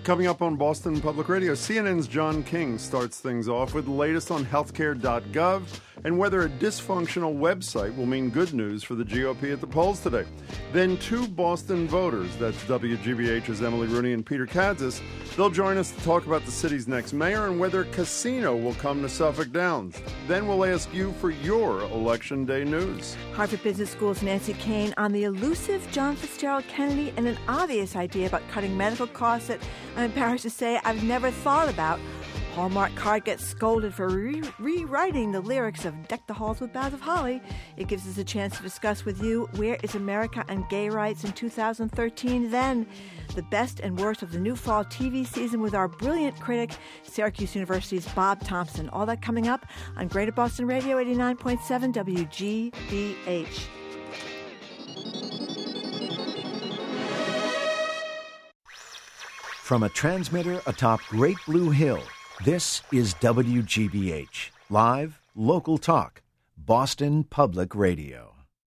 Coming up on Boston Public Radio, CNN's John King starts things off with the latest on healthcare.gov and whether a dysfunctional website will mean good news for the GOP at the polls today. Then two Boston voters, that's WGBH's Emily Rooney and Peter Kadzis, they'll join us to talk about the city's next mayor and whether a casino will come to Suffolk Downs. Then we'll ask you for your Election Day news. Harvard Business School's Nancy Kane on the elusive John Fitzgerald Kennedy and an obvious idea about cutting medical costs that, I'm embarrassed to say, I've never thought about. Hallmark Card gets scolded for rewriting the lyrics of Deck the Halls with Boughs of Holly. It gives us a chance to discuss with you where is America and gay rights in 2013. Then, the best and worst of the new fall TV season with our brilliant critic, Syracuse University's Bob Thompson. All that coming up on Greater Boston Radio 89.7 WGBH. From a transmitter atop Great Blue Hill, this is WGBH, live, local talk, Boston Public Radio.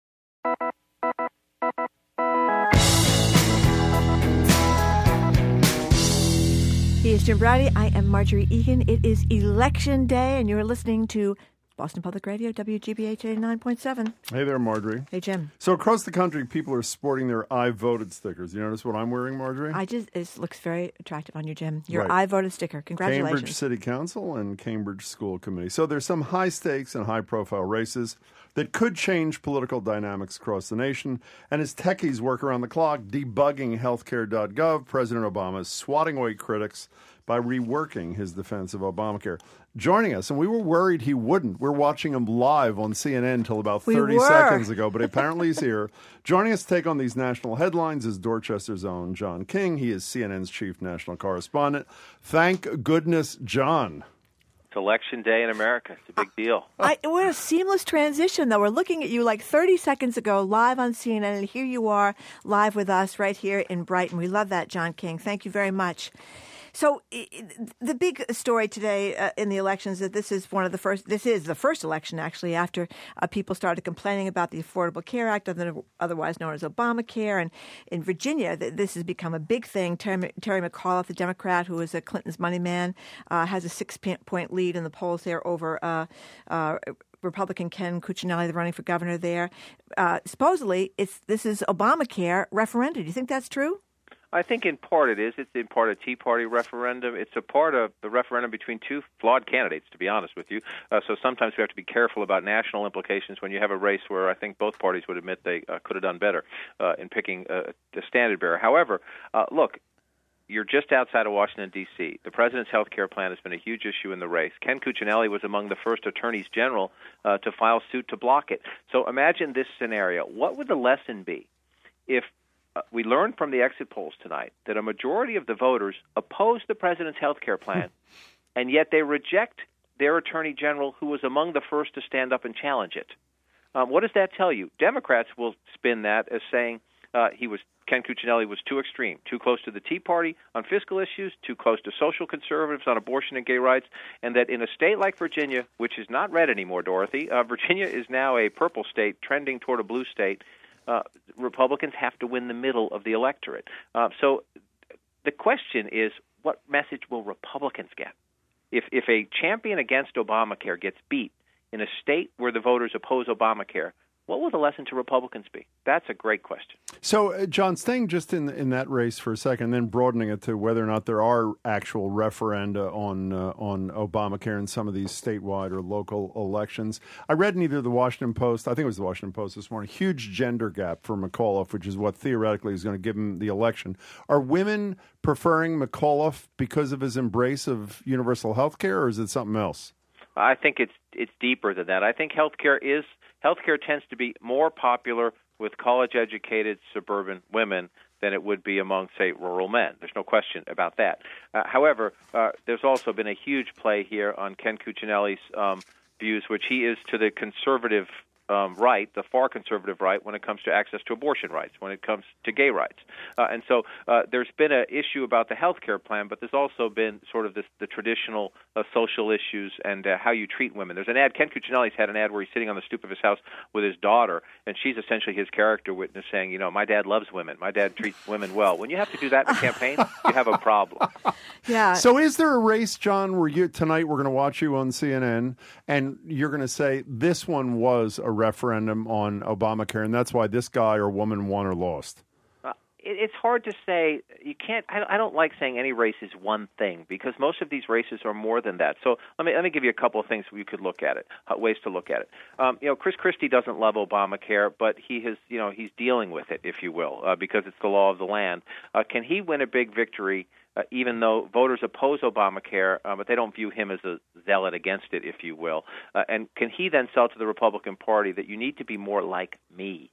He is Jim Brady. I am Marjorie Egan. It is Election Day, and you're listening to Boston Public Radio, WGBH 89.7. Hey there, Marjorie. Hey, Jim. So across the country, people are sporting their I voted stickers. You notice what I'm wearing, Marjorie? It looks very attractive on you, Jim. Your Right. I voted sticker. Congratulations. Cambridge City Council and Cambridge School Committee. So there's some high stakes and high profile races that could change political dynamics across the nation. And as techies work around the clock debugging healthcare.gov, President Obama is swatting away critics by reworking his defense of Obamacare. Joining us, and we were worried he wouldn't. We're watching him live on CNN until about 30 seconds ago, but apparently he's here. Joining us to take on these national headlines is Dorchester's own John King. He is CNN's chief national correspondent. Thank goodness, John. It's Election Day in America. It's a big deal. What a seamless transition, though. We're looking at you like 30 seconds ago live on CNN, and here you are live with us right here in Brighton. We love that, John King. Thank you very much. So the big story today in the elections is that this is the first election, actually, after people started complaining about the Affordable Care Act, otherwise known as Obamacare. And in Virginia, this has become a big thing. Terry McAuliffe, the Democrat who is Clinton's money man, has a 6-point lead in the polls there over Republican Ken Cuccinelli, running for governor there. Supposedly, this is Obamacare referendum. Do you think that's true? I think in part it is. It's in part a Tea Party referendum. It's a part of the referendum between two flawed candidates, to be honest with you. So sometimes we have to be careful about national implications when you have a race where I think both parties would admit they could have done better in picking the standard bearer. However, look, you're just outside of Washington, D.C. The president's health care plan has been a huge issue in the race. Ken Cuccinelli was among the first attorneys general to file suit to block it. So imagine this scenario. What would the lesson be if we learned from the exit polls tonight that a majority of the voters oppose the president's health care plan, and yet they reject their attorney general who was among the first to stand up and challenge it? What does that tell you? Democrats will spin that as saying Ken Cuccinelli was too extreme, too close to the Tea Party on fiscal issues, too close to social conservatives on abortion and gay rights, and that in a state like Virginia, which is not red anymore, Dorothy, Virginia is now a purple state trending toward a blue state. Republicans have to win the middle of the electorate. So the question is, what message will Republicans get? If a champion against Obamacare gets beat in a state where the voters oppose Obamacare, what will the lesson to Republicans be? That's a great question. So, John, staying just in that race for a second, then broadening it to whether or not there are actual referenda on Obamacare in some of these statewide or local elections. I read in either the Washington Post, I think it was the Washington Post this morning, huge gender gap for McAuliffe, which is what theoretically is going to give him the election. Are women preferring McAuliffe because of his embrace of universal health care, or is it something else? I think it's deeper than that. I think healthcare tends to be more popular with college-educated suburban women than it would be among, say, rural men. There's no question about that. However, there's also been a huge play here on Ken Cuccinelli's views, which he is to the conservative right, the far conservative right, when it comes to access to abortion rights, when it comes to gay rights. And so there's been an issue about the health care plan, but there's also been sort of the traditional social issues and how you treat women. There's an ad, Ken Cuccinelli's had an ad where he's sitting on the stoop of his house with his daughter, and she's essentially his character witness saying, my dad loves women. My dad treats women well. When you have to do that in a campaign, you have a problem. Yeah. So is there a race, John, where tonight we're going to watch you on CNN, and you're going to say this one was a referendum on Obamacare, and that's why this guy or woman won or lost? It's hard to say. You can't. I don't like saying any race is one thing, because most of these races are more than that. So let me give you a couple of things we could look at it, ways to look at it. Chris Christie doesn't love Obamacare, but he's dealing with it, if you will, because it's the law of the land. Can he win a big victory? Even though voters oppose Obamacare, but they don't view him as a zealot against it, if you will. And can he then sell to the Republican Party that you need to be more like me?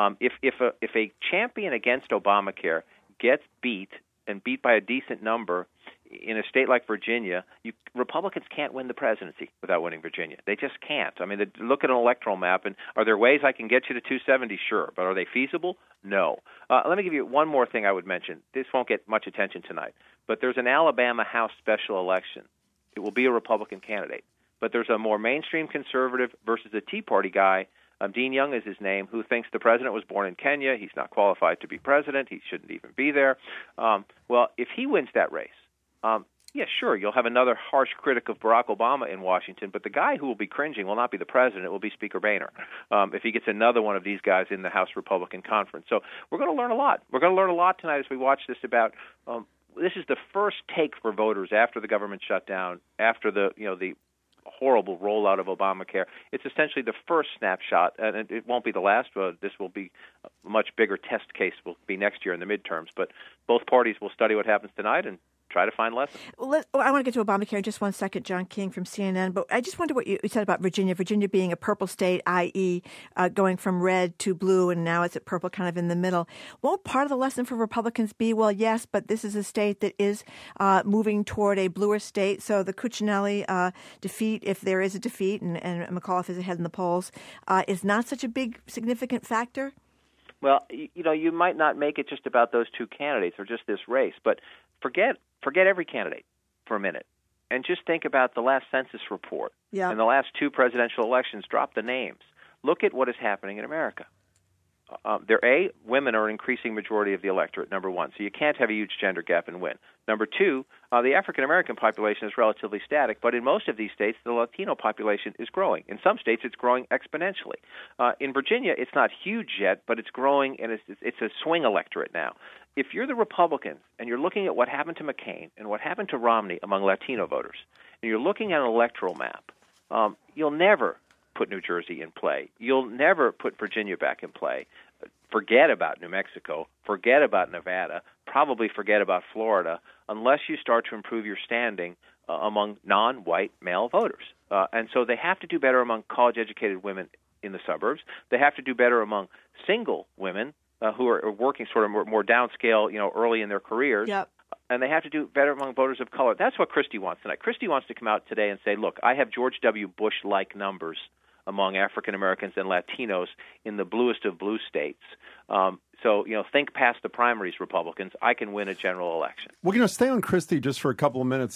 If a champion against Obamacare gets beat by a decent number in a state like Virginia, Republicans can't win the presidency without winning Virginia. They just can't. I mean, look at an electoral map, and are there ways I can get you to 270? Sure, but are they feasible? No. Let me give you one more thing I would mention. This won't get much attention tonight, but there's an Alabama House special election. It will be a Republican candidate, but there's a more mainstream conservative versus a Tea Party guy. Dean Young is his name, who thinks the president was born in Kenya. He's not qualified to be president. He shouldn't even be there. Well, if he wins that race, yeah, sure, you'll have another harsh critic of Barack Obama in Washington, but the guy who will be cringing will not be the president, it will be Speaker Boehner, if he gets another one of these guys in the House Republican Conference. So we're going to learn a lot. We're going to learn a lot tonight as we watch this about this is the first take for voters after the government shutdown, after the horrible rollout of Obamacare. It's essentially the first snapshot, and it won't be the last. This will be a much bigger test case. Will be next year in the midterms, but both parties will study what happens tonight and try to find lessons. Well, I want to get to Obamacare in just one second, John King from CNN, but I just wonder what you said about Virginia being a purple state, i.e. Going from red to blue, and now it's at purple kind of in the middle. Won't part of the lesson for Republicans be, well, yes, but this is a state that is moving toward a bluer state, so the Cuccinelli defeat, if there is a defeat, and McAuliffe is ahead in the polls, is not such a big, significant factor? Well, you might not make it just about those two candidates or just this race, but forget every candidate for a minute and just think about the last census report and the last two presidential elections. Drop the names. Look at what is happening in America. Women are an increasing majority of the electorate, number one, so you can't have a huge gender gap and win. Number two, the African-American population is relatively static, but in most of these states, the Latino population is growing. In some states, it's growing exponentially. In Virginia, it's not huge yet, but it's growing, and it's a swing electorate now. If you're the Republicans and you're looking at what happened to McCain and what happened to Romney among Latino voters, and you're looking at an electoral map, you'll never put New Jersey in play. You'll never put Virginia back in play. Forget about New Mexico. Forget about Nevada. Probably forget about Florida unless you start to improve your standing among non-white male voters. And so they have to do better among college-educated women in the suburbs. They have to do better among single women who are working sort of more downscale, early in their careers. Yep. And they have to do better among voters of color. That's what Christie wants tonight. Christie wants to come out today and say, look, I have George W. Bush-like numbers among African Americans and Latinos in the bluest of blue states. So, think past the primaries, Republicans. I can win a general election. Well, stay on Christie just for a couple of minutes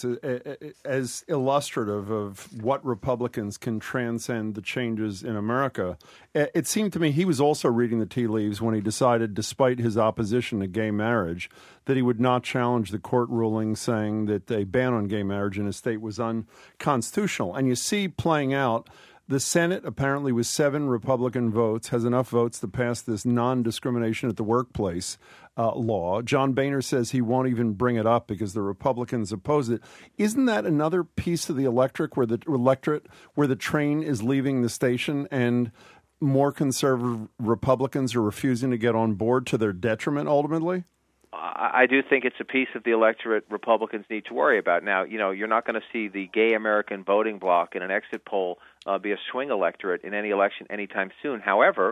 as illustrative of what Republicans can transcend the changes in America. It seemed to me he was also reading the tea leaves when he decided, despite his opposition to gay marriage, that he would not challenge the court ruling saying that a ban on gay marriage in his state was unconstitutional. And you see playing out, the Senate, apparently with 7 Republican votes, has enough votes to pass this non-discrimination at the workplace law. John Boehner says he won't even bring it up because the Republicans oppose it. Isn't that another piece of the electorate where the train is leaving the station and more conservative Republicans are refusing to get on board to their detriment ultimately? I do think it's a piece of the electorate Republicans need to worry about. Now, you're not going to see the gay American voting bloc in an exit poll be a swing electorate in any election anytime soon. However,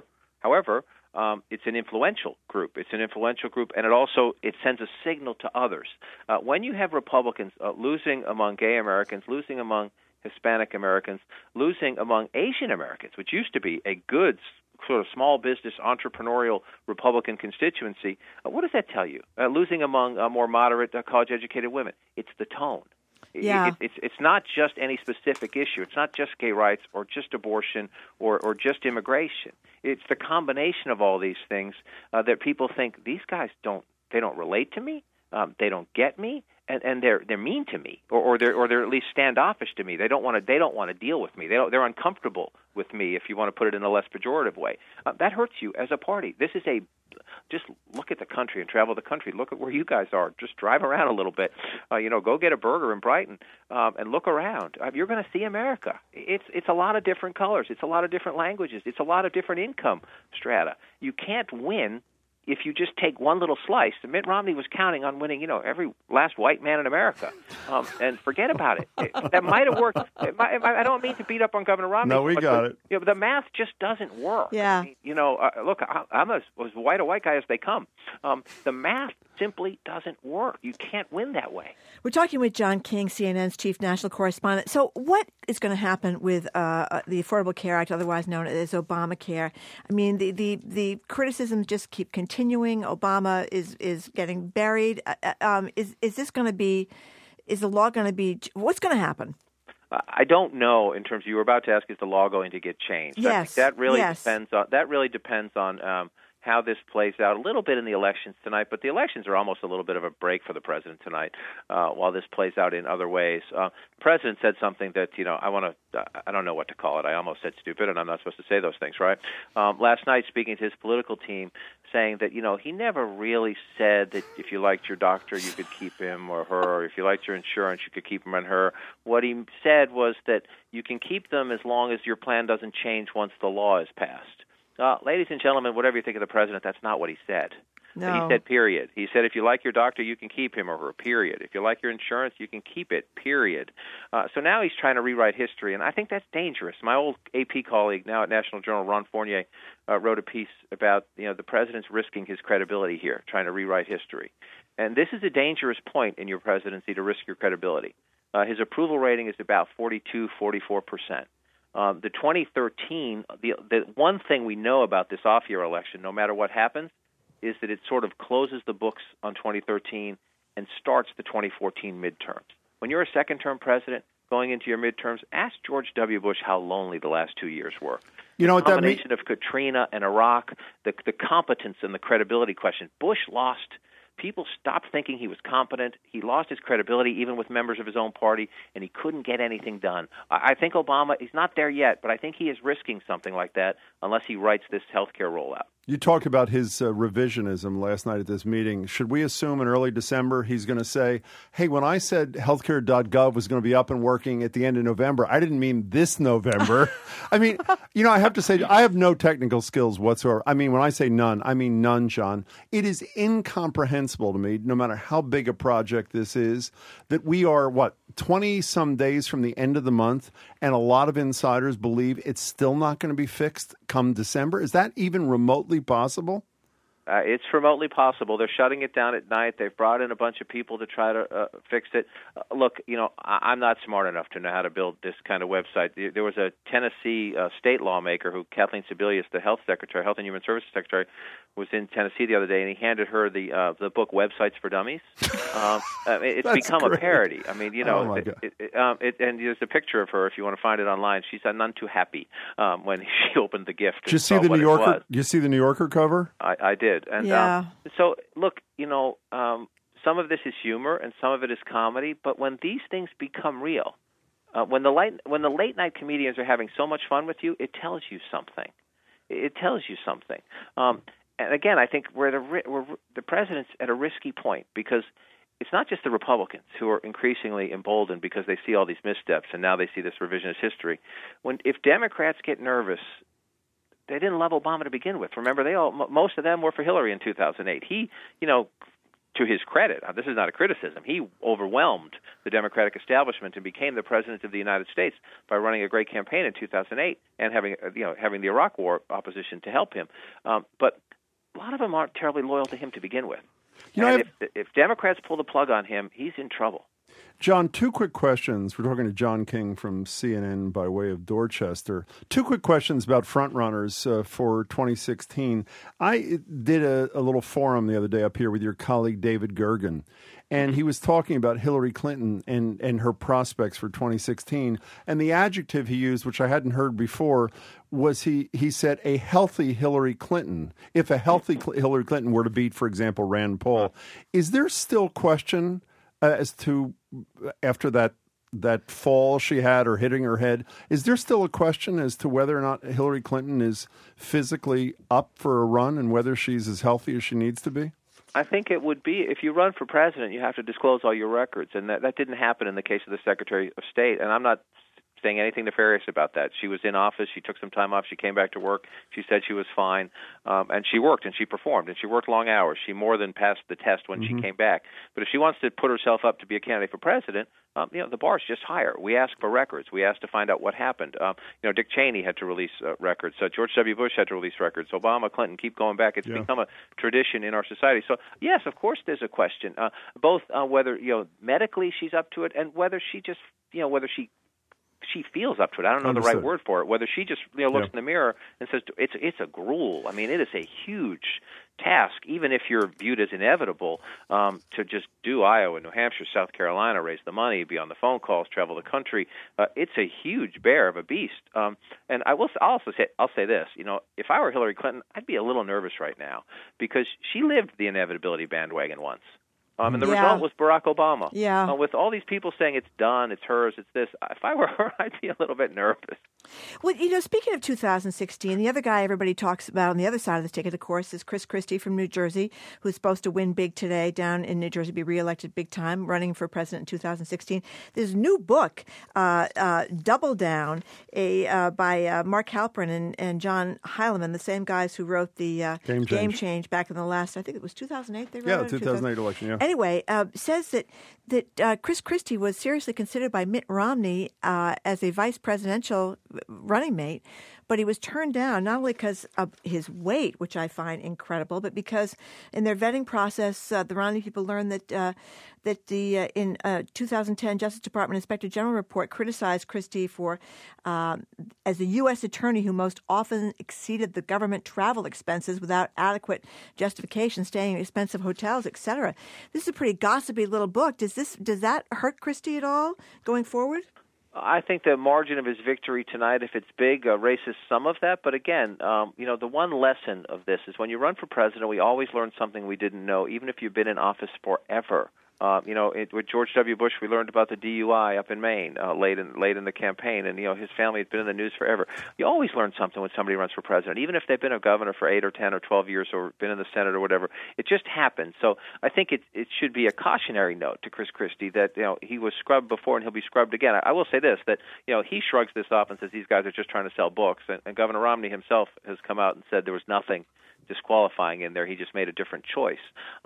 it's an influential group. It's an influential group, and it sends a signal to others. When you have Republicans losing among gay Americans, losing among Hispanic Americans, losing among Asian Americans, which used to be a good sort of small business, entrepreneurial Republican constituency. What does that tell you? Losing among more moderate, college-educated women. It's the tone. Yeah. It's not just any specific issue. It's not just gay rights or just abortion or just immigration. It's the combination of all these things that people think these guys don't relate to me. They don't get me, and they're mean to me, or they're at least standoffish to me. They don't want to deal with me. They're uncomfortable with me, if you want to put it in a less pejorative way. That hurts you as a party. This is just look at the country and travel the country. Look at where you guys are. Just drive around a little bit. Go get a burger in Brighton and look around. You're going to see America. It's a lot of different colors. It's a lot of different languages. It's a lot of different income strata. You can't win if you just take one little slice. Mitt Romney was counting on winning, every last white man in America, and forget about it. That might have worked. I don't mean to beat up on Governor Romney. No, we got it. But the math just doesn't work. Yeah. Look, I'm as white a white guy as they come. The math simply doesn't work. You can't win that way. We're talking with John King, CNN's chief national correspondent. So what is going to happen with the Affordable Care Act, otherwise known as Obamacare? I mean, the criticisms just keep continuing. Obama is getting buried. Is this going to be? Is the law going to be? What's going to happen? I don't know. In terms of, you were about to ask, is the law going to get changed? Yes. I think that really depends on how this plays out a little bit in the elections tonight, but the elections are almost a little bit of a break for the president tonight while this plays out in other ways. The president said something that, I don't know what to call it. I almost said stupid, and I'm not supposed to say those things, right? Last night, speaking to his political team, saying that, he never really said that if you liked your doctor, you could keep him or her, or if you liked your insurance, you could keep him and her. What he said was that you can keep them as long as your plan doesn't change once the law is passed. Ladies and gentlemen, whatever you think of the president, that's not what he said. No. He said, period. He said, if you like your doctor, you can keep him or her, period. If you like your insurance, you can keep it, period. So now he's trying to rewrite history, and I think that's dangerous. My old AP colleague, now at National Journal, Ron Fournier, wrote a piece about, the president's risking his credibility here, trying to rewrite history. And this is a dangerous point in your presidency to risk your credibility. His approval rating is about 42, 44%. The 2013, the one thing we know about this off-year election, no matter what happens, is that it sort of closes the books on 2013 and starts the 2014 midterms. When you're a second-term president going into your midterms, ask George W. Bush how lonely the last 2 years were. You know what that means? The combination of Katrina and Iraq, the competence and the credibility question. Bush lost. People stopped thinking he was competent. He lost his credibility even with members of his own party, and he couldn't get anything done. I think Obama, he's not there yet, but I think he is risking something like that unless he writes this health care rollout. You talked about his revisionism last night at this meeting. Should we assume in early December he's going to say, hey, when I said healthcare.gov was going to be up and working at the end of November, I didn't mean this November. I mean, I have to say, I have no technical skills whatsoever. I mean, when I say none, I mean none, John. It is incomprehensible to me, no matter how big a project this is, that we are, 20-some days from the end of the month, and a lot of insiders believe it's still not going to be fixed come December. Is that even remotely possible? It's remotely possible. They're shutting it down at night. They've brought in a bunch of people to try to fix it. Look, I'm not smart enough to know how to build this kind of website. There was a Tennessee state lawmaker Kathleen Sebelius, the Health and Human Services Secretary, was in Tennessee the other day, and he handed her the book Websites for Dummies. It's become great. A parody. I mean, oh my God. And there's a picture of her if you want to find it online. She's none too happy when she opened the gift. Did you see the New Yorker? You see the New Yorker cover? I did. And yeah. So look, some of this is humor and some of it is comedy. But when these things become real, when the late night comedians are having so much fun with you, it tells you something. It tells you something. And again, I think where the president's at a risky point because it's not just the Republicans who are increasingly emboldened because they see all these missteps and now they see this revisionist history. If Democrats get nervous, they didn't love Obama to begin with. Remember, most of them were for Hillary in 2008. He, to his credit, this is not a criticism, he overwhelmed the Democratic establishment and became the president of the United States by running a great campaign in 2008 and having the Iraq War opposition to help him. But a lot of them aren't terribly loyal to him to begin with. If Democrats pull the plug on him, he's in trouble. John, two quick questions. We're talking to John King from CNN by way of Dorchester. Two quick questions about frontrunners for 2016. I did a little forum the other day up here with your colleague David Gergen, and he was talking about Hillary Clinton and her prospects for 2016. And the adjective he used, which I hadn't heard before, was he said a healthy Hillary Clinton. If a healthy Hillary Clinton were to beat, for example, Rand Paul, is there still question as to, after that fall she had or hitting her head, is there still a question as to whether or not Hillary Clinton is physically up for a run and whether she's as healthy as she needs to be? I think it would be, if you run for president, you have to disclose all your records, and that didn't happen in the case of the Secretary of State, and I'm not saying anything nefarious about that. She was in office. She took some time off. She came back to work. She said she was fine, and she worked and she performed and she worked long hours. She more than passed the test when she came back. But if she wants to put herself up to be a candidate for president, the bar's just higher. We ask for records. We ask to find out what happened. Dick Cheney had to release records. George W. Bush had to release records. Obama, Clinton, keep going back. It's become a tradition in our society. So yes, of course, there's a question. Both whether medically she's up to it, and whether she just whether she feels up to it. I don't know the right word for it. Whether she just looks in the mirror and says it's a gruel. I mean, it is a huge task, even if you're viewed as inevitable, to just do Iowa, New Hampshire, South Carolina, raise the money, be on the phone calls, travel the country. It's a huge bear of a beast. And I'll say this. If I were Hillary Clinton, I'd be a little nervous right now because she lived the inevitability bandwagon once. And the result was Barack Obama. Yeah. With all these people saying it's done, it's hers, it's this, if I were her, I'd be a little bit nervous. Well, speaking of 2016, the other guy everybody talks about on the other side of the ticket, of course, is Chris Christie from New Jersey, who's supposed to win big today down in New Jersey, be reelected big time, running for president in 2016. There's a new book, Double Down, by Mark Halperin and John Heilemann, the same guys who wrote the Game Change back in the last, I think it was 2008 they wrote it? Yeah, 2008 election, yeah. Anyway, says that Chris Christie was seriously considered by Mitt Romney as a vice presidential running mate, but he was turned down not only because of his weight, which I find incredible, but because in their vetting process, the Romney people learned that in 2010 Justice Department Inspector General report criticized Christie for as a U.S. attorney who most often exceeded the government travel expenses without adequate justification, staying in expensive hotels, etc. This is a pretty gossipy little book. Does that hurt Christie at all going forward? I think the margin of his victory tonight, if it's big, erases some of that. But again, the one lesson of this is when you run for president, we always learn something we didn't know, even if you've been in office forever. With George W. Bush, we learned about the DUI up in Maine late in the campaign, and his family had been in the news forever. You always learn something when somebody runs for president, even if they've been a governor for 8 or 10 or 12 years or been in the Senate or whatever. It just happens. So I think it should be a cautionary note to Chris Christie that he was scrubbed before and he'll be scrubbed again. I will say this, that he shrugs this off and says these guys are just trying to sell books, and Governor Romney himself has come out and said there was nothing disqualifying in there. He just made a different choice.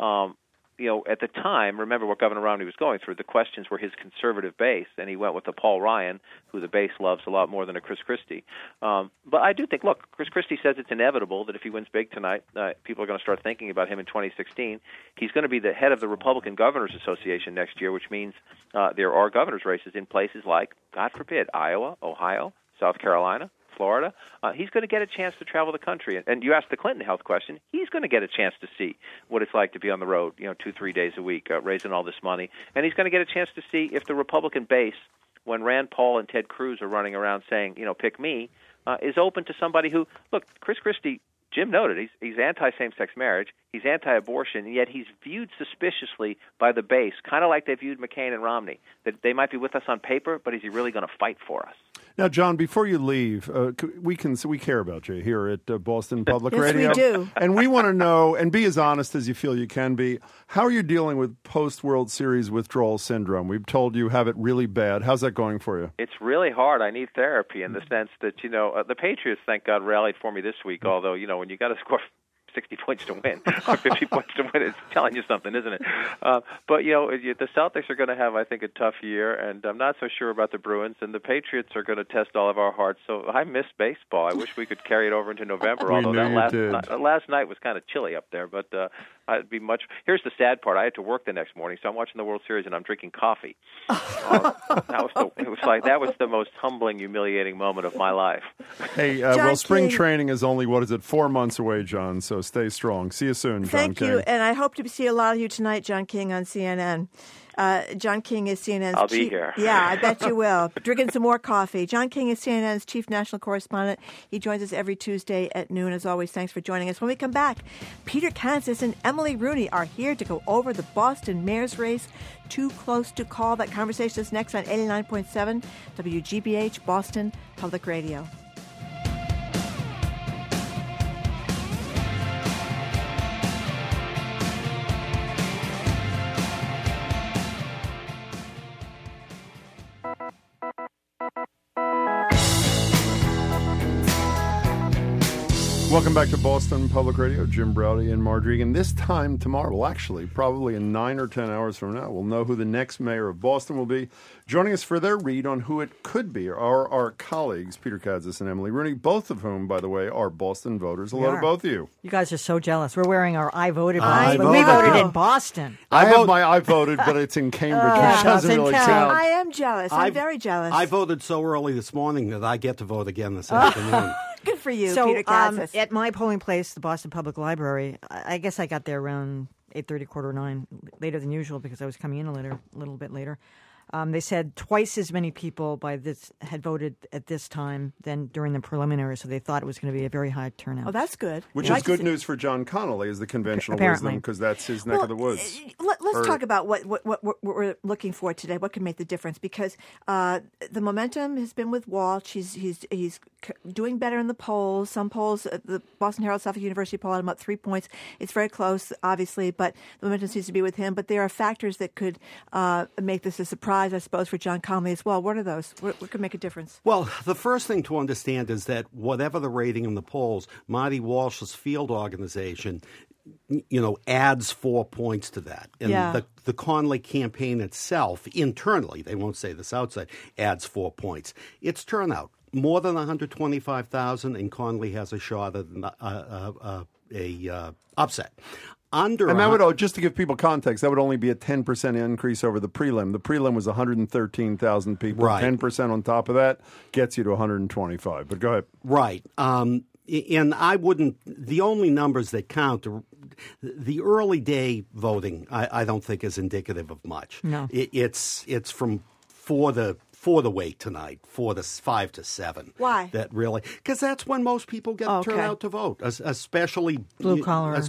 At the time, remember what Governor Romney was going through. The questions were his conservative base, and he went with a Paul Ryan, who the base loves a lot more than a Chris Christie. But I do think, look, Chris Christie says it's inevitable that if he wins big tonight, people are going to start thinking about him in 2016. He's going to be the head of the Republican Governors Association next year, which means there are governor's races in places like, God forbid, Iowa, Ohio, South Carolina, Florida. He's going to get a chance to travel the country. And you asked the Clinton health question. He's going to get a chance to see what it's like to be on the road, 2-3 days a week, raising all this money. And he's going to get a chance to see if the Republican base, when Rand Paul and Ted Cruz are running around saying, pick me, is open to somebody who, look, Chris Christie, Jim noted, he's anti-same-sex marriage, he's anti-abortion, and yet he's viewed suspiciously by the base, kind of like they viewed McCain and Romney, that they might be with us on paper, but is he really going to fight for us? Now, John, before you leave, we care about you here at Boston Public Radio. Yes, we do. And we want to know, and be as honest as you feel you can be, how are you dealing with post-World Series withdrawal syndrome? We've told you have it really bad. How's that going for you? It's really hard. I need therapy in the sense that, the Patriots, thank God, rallied for me this week, although, when you got to score 60 points to win, or 50 points to win, it's telling you something, isn't it? But, the Celtics are going to have, I think, a tough year, and I'm not so sure about the Bruins, and the Patriots are going to test all of our hearts. So I miss baseball. I wish we could carry it over into November, although last night was kind of chilly up there. But I'd be much. Here's the sad part: I had to work the next morning, so I'm watching the World Series and I'm drinking coffee. That was the most humbling, humiliating moment of my life. Hey, spring training is only 4 months away, John. So stay strong. See you soon, John Thank King. you, and I hope to see a lot of you tonight, John King, on CNN. John King is CNN's I'll be here. Yeah, I bet you will. Drinking some more coffee. John King is CNN's chief national correspondent. He joins us every Tuesday at noon. As always, thanks for joining us. When we come back, Peter Kansas and Emily Rooney are here to go over the Boston mayor's race. Too close to call. That conversation is next on 89.7 WGBH Boston Public Radio. Welcome back to Boston Public Radio. Jim Braude and Margery Egan. This time tomorrow, well, actually, probably in 9 or 10 hours from now, we'll know who the next mayor of Boston will be. Joining us for their read on who it could be are our colleagues, Peter Kansas and Emily Rooney, both of whom, by the way, are Boston voters. Hello to both of you. You guys are so jealous. We're wearing our I voted badge, but we voted in Boston. I have my I voted, but it's in Cambridge, which doesn't really count. I am jealous. I'm very jealous. I voted so early this morning that I get to vote again this afternoon. Good for you, So Peter Kansas. at my polling place, the Boston Public Library, I guess I got there around 8:30, 8:45, later than usual because I was coming in a little bit later. They said twice as many people had voted at this time than during the preliminary, so they thought it was going to be a very high turnout. Oh, that's good. Which is good news for John Connolly as the conventional wisdom, because that's his neck of the woods. Let's talk about what we're looking for today. What can make the difference? Because the momentum has been with Walsh. He's doing better in the polls. Some polls, the Boston Herald Suffolk University poll had him up 3 points. It's very close, obviously, but the momentum seems to be with him. But there are factors that could make this a surprise, I suppose, for John Connolly as well. What are those? What could make a difference? Well, the first thing to understand is that whatever the rating in the polls, Marty Walsh's field organization, adds 4 points to that. And the Connolly campaign itself, internally, they won't say this outside, adds 4 points. Its turnout, more than 125,000, and Connolly has a shot at a upset. And that would, just to give people context, that would only be a 10% increase over the prelim. The prelim was 113,000 people. Right. 10% on top of that gets you to 125. But go ahead. Right. And I wouldn't – the only numbers that count, the early day voting, I don't think is indicative of much. No. It's from for the wait tonight, 5 to 7. Why? That really – because that's when most people turn out to vote, especially blue collar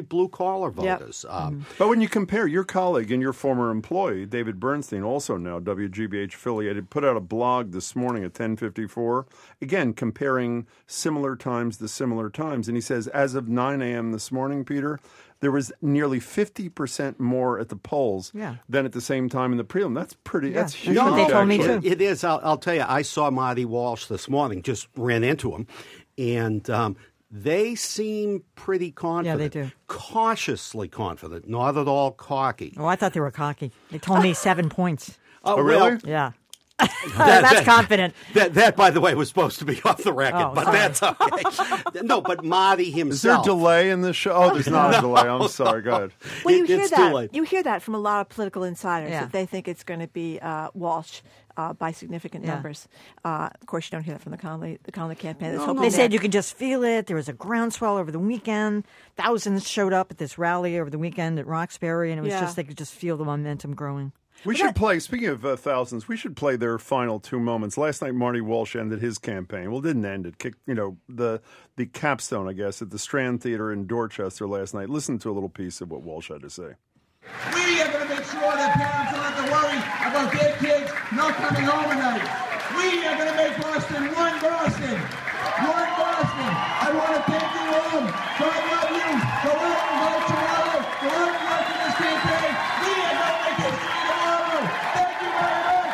voters. Yep. But when you compare your colleague and your former employee, David Bernstein, also now WGBH affiliated, put out a blog this morning at 10:54, again comparing similar times to similar times. And he says, as of 9 a.m. this morning, Peter, there was nearly 50% more at the polls than at the same time in the prelim. That's pretty. That's huge. No, they told me too. It is. I'll tell you. I saw Marty Walsh this morning. Just ran into him, and they seem pretty confident. Yeah, they do. Cautiously confident, not at all cocky. Oh, I thought they were cocky. They told me 7 points. Oh, really? Well, yeah. That's confident. That, by the way, was supposed to be off the record, but that's okay. No, but Marty himself. Is there a delay in this show? Oh, there's not a delay. I'm sorry. Go ahead. Well, you hear it's that. too late. You hear that from a lot of political insiders Yeah. that they think it's going to be Walsh by significant numbers. Of course, you don't hear that from the Connolly campaign. They said you could just feel it. There was a groundswell over the weekend. Thousands showed up at this rally over the weekend at Roxbury, and it was just they could just feel the momentum growing. We should play, speaking of thousands, we should play their final 2 moments. Last night, Marty Walsh ended his campaign. Well, didn't end it. Kicked, the capstone, I guess, at the Strand Theater in Dorchester last night. Listen to a little piece of what Walsh had to say. We are going to make sure that parents don't have to worry about their kids not coming home at night. We are going to make Boston one Boston. One Boston. I want to thank you all. God love you. Go out and vote tomorrow. Go out and vote for this campaign. We are going to make history tomorrow. Thank you very much.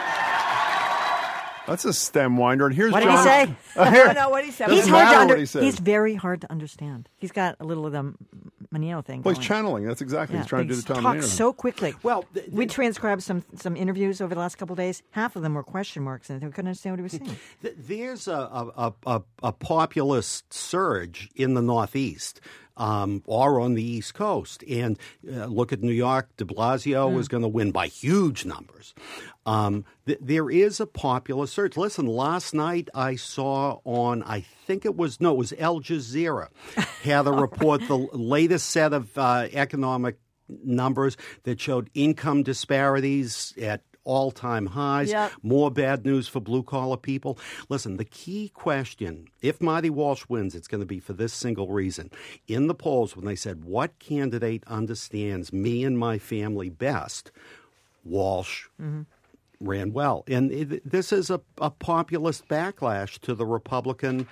That's a stem winder. And here's What did John. he say? I don't know what he said. Doesn't matter what he said. He's very hard to understand. He's got a little of the Manino thing Well, going. he's channeling. That's exactly. He's trying to do the Tom talk Manino. so quickly. Well, we transcribed some interviews over the last couple of days. Half of them were question marks, and we couldn't understand what he was saying. There's a populist surge in the Northeast. or on the East Coast. And look at New York. De Blasio is going to win by huge numbers. There is a popular surge. Listen, last night I saw on, I think it was Al Jazeera, had a report, the latest set of economic numbers that showed income disparities at all-time highs, more bad news for blue-collar people. Listen, the key question, if Marty Walsh wins, it's going to be for this single reason. In the polls, when they said, what candidate understands me and my family best, Walsh ran well. And this is a populist backlash to the Republican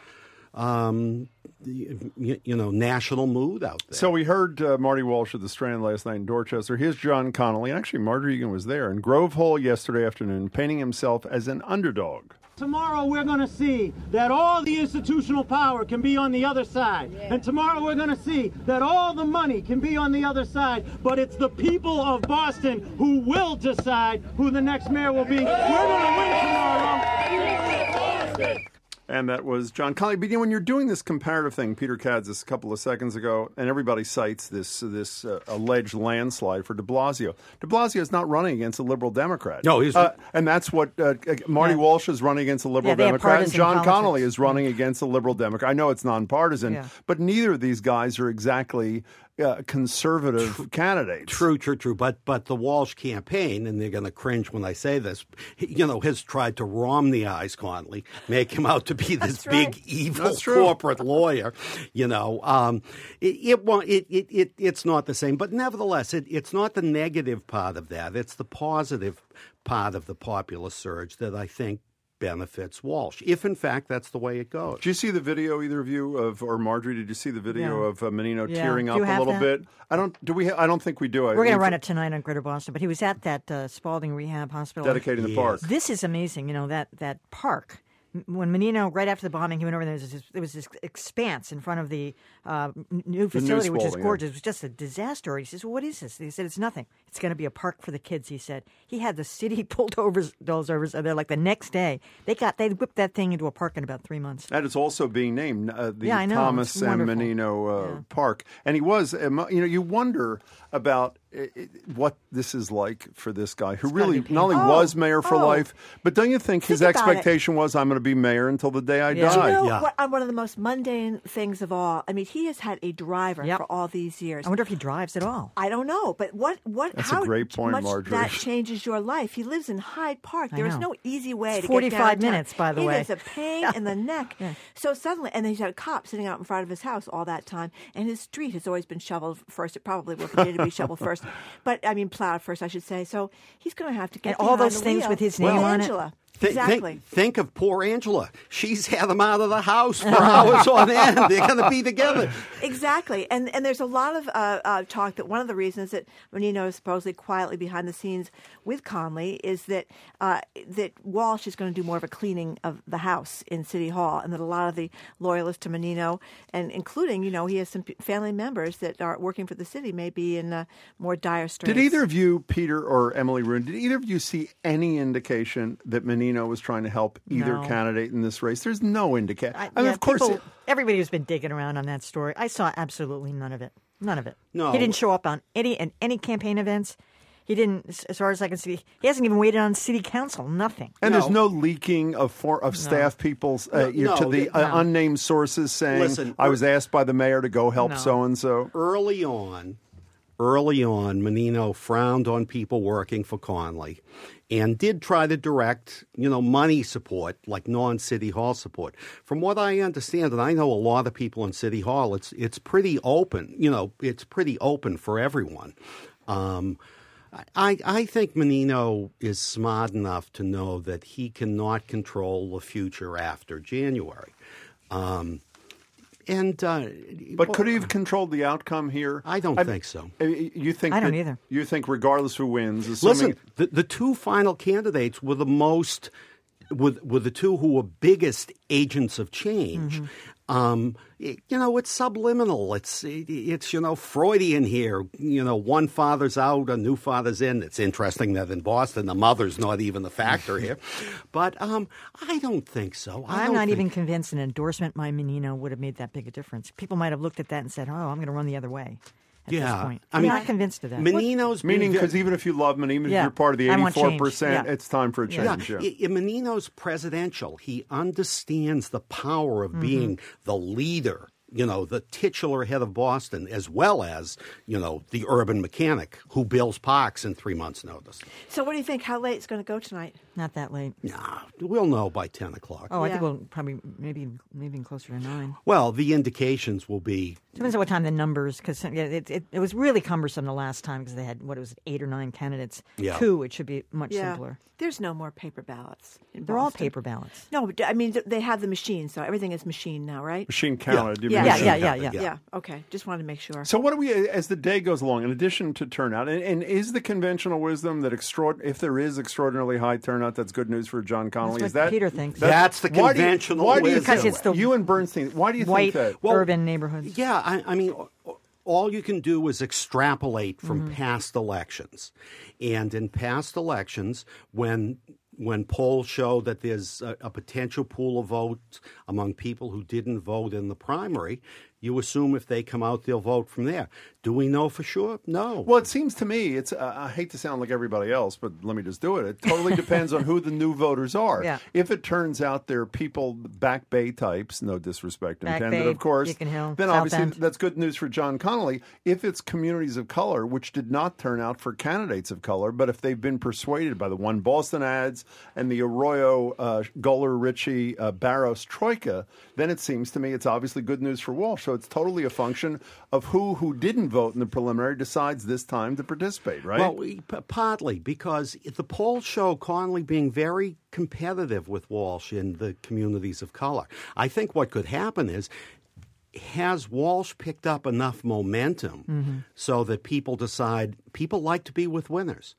national mood out there. So we heard Marty Walsh at the Strand last night in Dorchester. Here's John Connolly. Actually, Marjorie Egan was there in Grove Hall yesterday afternoon, painting himself as an underdog. Tomorrow we're going to see that all the institutional power can be on the other side. And tomorrow we're going to see that all the money can be on the other side. But it's the people of Boston who will decide who the next mayor will be. We're going to win tomorrow. And that was John Connolly. But when you're doing this comparative thing, Peter Kadzis a couple of seconds ago, and everybody cites this alleged landslide for de Blasio. De Blasio is not running against a liberal Democrat. No, he's and that's what Marty Walsh is running against a liberal Democrat, and John Connolly is running against a liberal Democrat. I know it's nonpartisan, but neither of these guys are exactly conservative candidates. True. But the Walsh campaign, and they're going to cringe when I say this, has tried to Romneyize Connolly, make him out to be this big evil corporate lawyer. It's not the same. But nevertheless, it's not the negative part of that. It's the positive part of the popular surge that I think benefits Walsh, if in fact that's the way it goes. Did you see the video, either of you, or Marjorie? Did you see the video of Menino tearing up a little bit? I don't think we do. We're going to run it tonight on Greater Boston. But he was at that Spalding Rehab Hospital, dedicating the park. This is amazing. That park. When Menino, right after the bombing, he went over there. There was this expanse in front of the new facility, which is gorgeous. It was just a disaster. He says, well, what is this? He said, it's nothing. It's going to be a park for the kids, he said. He had the city bulldozers there like the next day. They whipped that thing into a park in about 3 months. That is also being named the Thomas M. Menino Park. And he was, you wonder about what this is like for this guy who really not only was mayor for life, but don't you think his expectation was, I'm going to be mayor until the day I die? One of the most mundane things of all, I mean, he has had a driver for all these years. I wonder if he drives at all. I don't know, but That's how a great point, much Marjorie. that changes your life. He lives in Hyde Park. There is no easy way to 45 get downtown. minutes, by the way. It is a pain in the neck. So suddenly, and then he's had a cop sitting out in front of his house all that time, and his street has always been shoveled first. It probably will continue to be shoveled first, but I mean plowed first, I should say. So he's going to have to get all those things with his name on Angela. it. Exactly. Think of poor Angela. She's had them out of the house for hours on end. They're going to be together. Exactly. And there's a lot of talk that one of the reasons that Menino is supposedly quietly behind the scenes with Connolly is that Walsh is going to do more of a cleaning of the house in City Hall, and that a lot of the loyalists to Menino, and including, he has some family members that are working for the city, may be in more dire straits. Did either of you, Peter or Emily Roon, did either of you see any indication that Menino was trying to help either candidate in this race? There's no indication. I mean, of course, everybody who's been digging around on that story, I saw absolutely none of it. None of it. No, he didn't show up on any campaign events. He didn't, as far as I can see. He hasn't even waited on city council. Nothing. And there's no leaking of staff people's to the unnamed sources saying, "Listen, I was asked by the mayor to go help so and so." Early on, Menino frowned on people working for Connolly and did try to direct, money support, like non-City Hall support. From what I understand, and I know a lot of people in City Hall, it's pretty open. It's pretty open for everyone. I think Menino is smart enough to know that he cannot control the future after January. But could he have controlled the outcome here? I don't think so. You think? I don't either. You think, regardless who wins, listen, the two final candidates were the most, were the two who were biggest agents of change. It's subliminal. It's Freudian here. One father's out, a new father's in. It's interesting that in Boston the mother's not even the factor here, but I don't think so. I'm not even convinced an endorsement by Menino would have made that big a difference. People might have looked at that and said, "Oh, I'm going to run the other way." At this point. I'm not convinced of that. Menino's meaning because even if you love him, even if you're part of the 84%, it's time for a change. Menino's presidential. He understands the power of being the leader, the titular head of Boston, as well as, the urban mechanic who builds parks in 3 months' notice. So what do you think? How late it's going to go tonight? Not that late. Nah, we'll know by 10 o'clock. Oh, I think we'll probably maybe even closer to 9. Well, the indications will be... Depends on what time the numbers, because it was really cumbersome the last time because they had, 8 or 9 candidates. Yeah. 2, it should be much simpler. There's no more paper ballots. They're all paper ballots. No, but I mean, they have the machine, so everything is machine now, right? Machine counted. Yeah. Okay, just wanted to make sure. So what do we, as the day goes along, in addition to turnout, and is the conventional wisdom that if there is extraordinarily high turnout, that's good news for John Connolly? That's what Peter thinks. That's the conventional wisdom. Because it's the you and Bernstein, why do you white think that? urban neighborhoods. Yeah, I mean, all you can do is extrapolate from past elections. And in past elections, when polls show that there's a potential pool of votes among people who didn't vote in the primary, you assume if they come out, they'll vote from there. Do we know for sure? No. Well, it seems to me, I hate to sound like everybody else, but let me just do it. It totally depends on who the new voters are. Yeah. If it turns out they're people, Back Bay types, no disrespect Back intended, Bay, of course, Beacon Hill, then South obviously End. that's good news for John Connolly. If it's communities of color, which did not turn out for candidates of color, but if they've been persuaded by the One Boston ads and the Arroyo, Guller, Ritchie, Barros troika, then it seems to me it's obviously good news for Walsh. So it's totally a function of who didn't vote in the preliminary decides this time to participate, right? Well, partly because the polls show Connolly being very competitive with Walsh in the communities of color. I think what could happen is, has Walsh picked up enough momentum so that people decide people like to be with winners,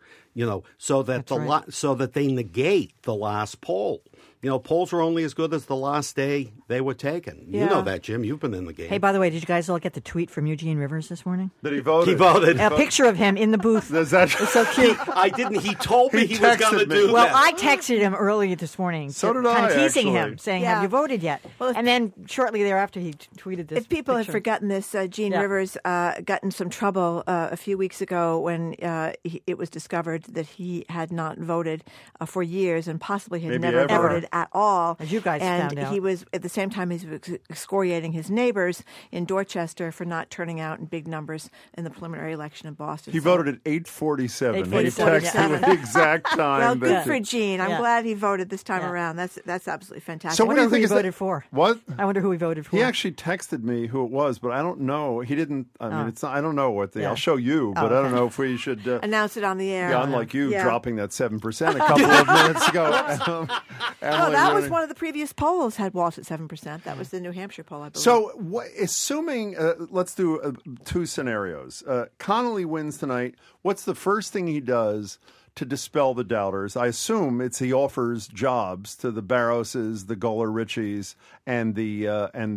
so that so that they negate the last poll. Polls are only as good as the last day they were taken. Yeah. You know that, Jim. You've been in the game. Hey, by the way, did you guys all get the tweet from Eugene Rivers this morning? That he voted. He voted. A picture of him in the booth. Is that It's so cute. I didn't. He told me he was going to do Well, that. I texted him earlier this morning. So did kind I, of teasing actually. him, saying, Yeah. "Have you voted yet?" Well, and then shortly thereafter, he tweeted this. If people picture. have forgotten this, Gene Rivers got in some trouble a few weeks ago when it was discovered that he had not voted for years and possibly had Maybe never ever. voted at all. As you guys and found out. he was, at the same time, he was excoriating his neighbors in Dorchester for not turning out in big numbers in the preliminary election in Boston. He voted at 8:47. He 8:47. texted with the exact time. Well, good that for Gene. I'm Yeah. glad he voted this time Yeah. around. That's absolutely fantastic. So I what do you wonder who think he is that- voted for. What? I wonder who he voted for. He actually texted me who it was, but I don't know. He didn't. I mean, it's not, I don't know what the. Yeah. I'll show you, but I don't know if we should. Announce it on the air. Yeah, unlike you Yeah. dropping that 7% a couple of minutes ago. No, that was one of the previous polls had Walsh at 7%. That was the New Hampshire poll, I believe. So, assuming, let's do 2 scenarios. Connolly wins tonight. What's the first thing he does to dispel the doubters? I assume he offers jobs to the Barroses, the Guller Ritchies, and the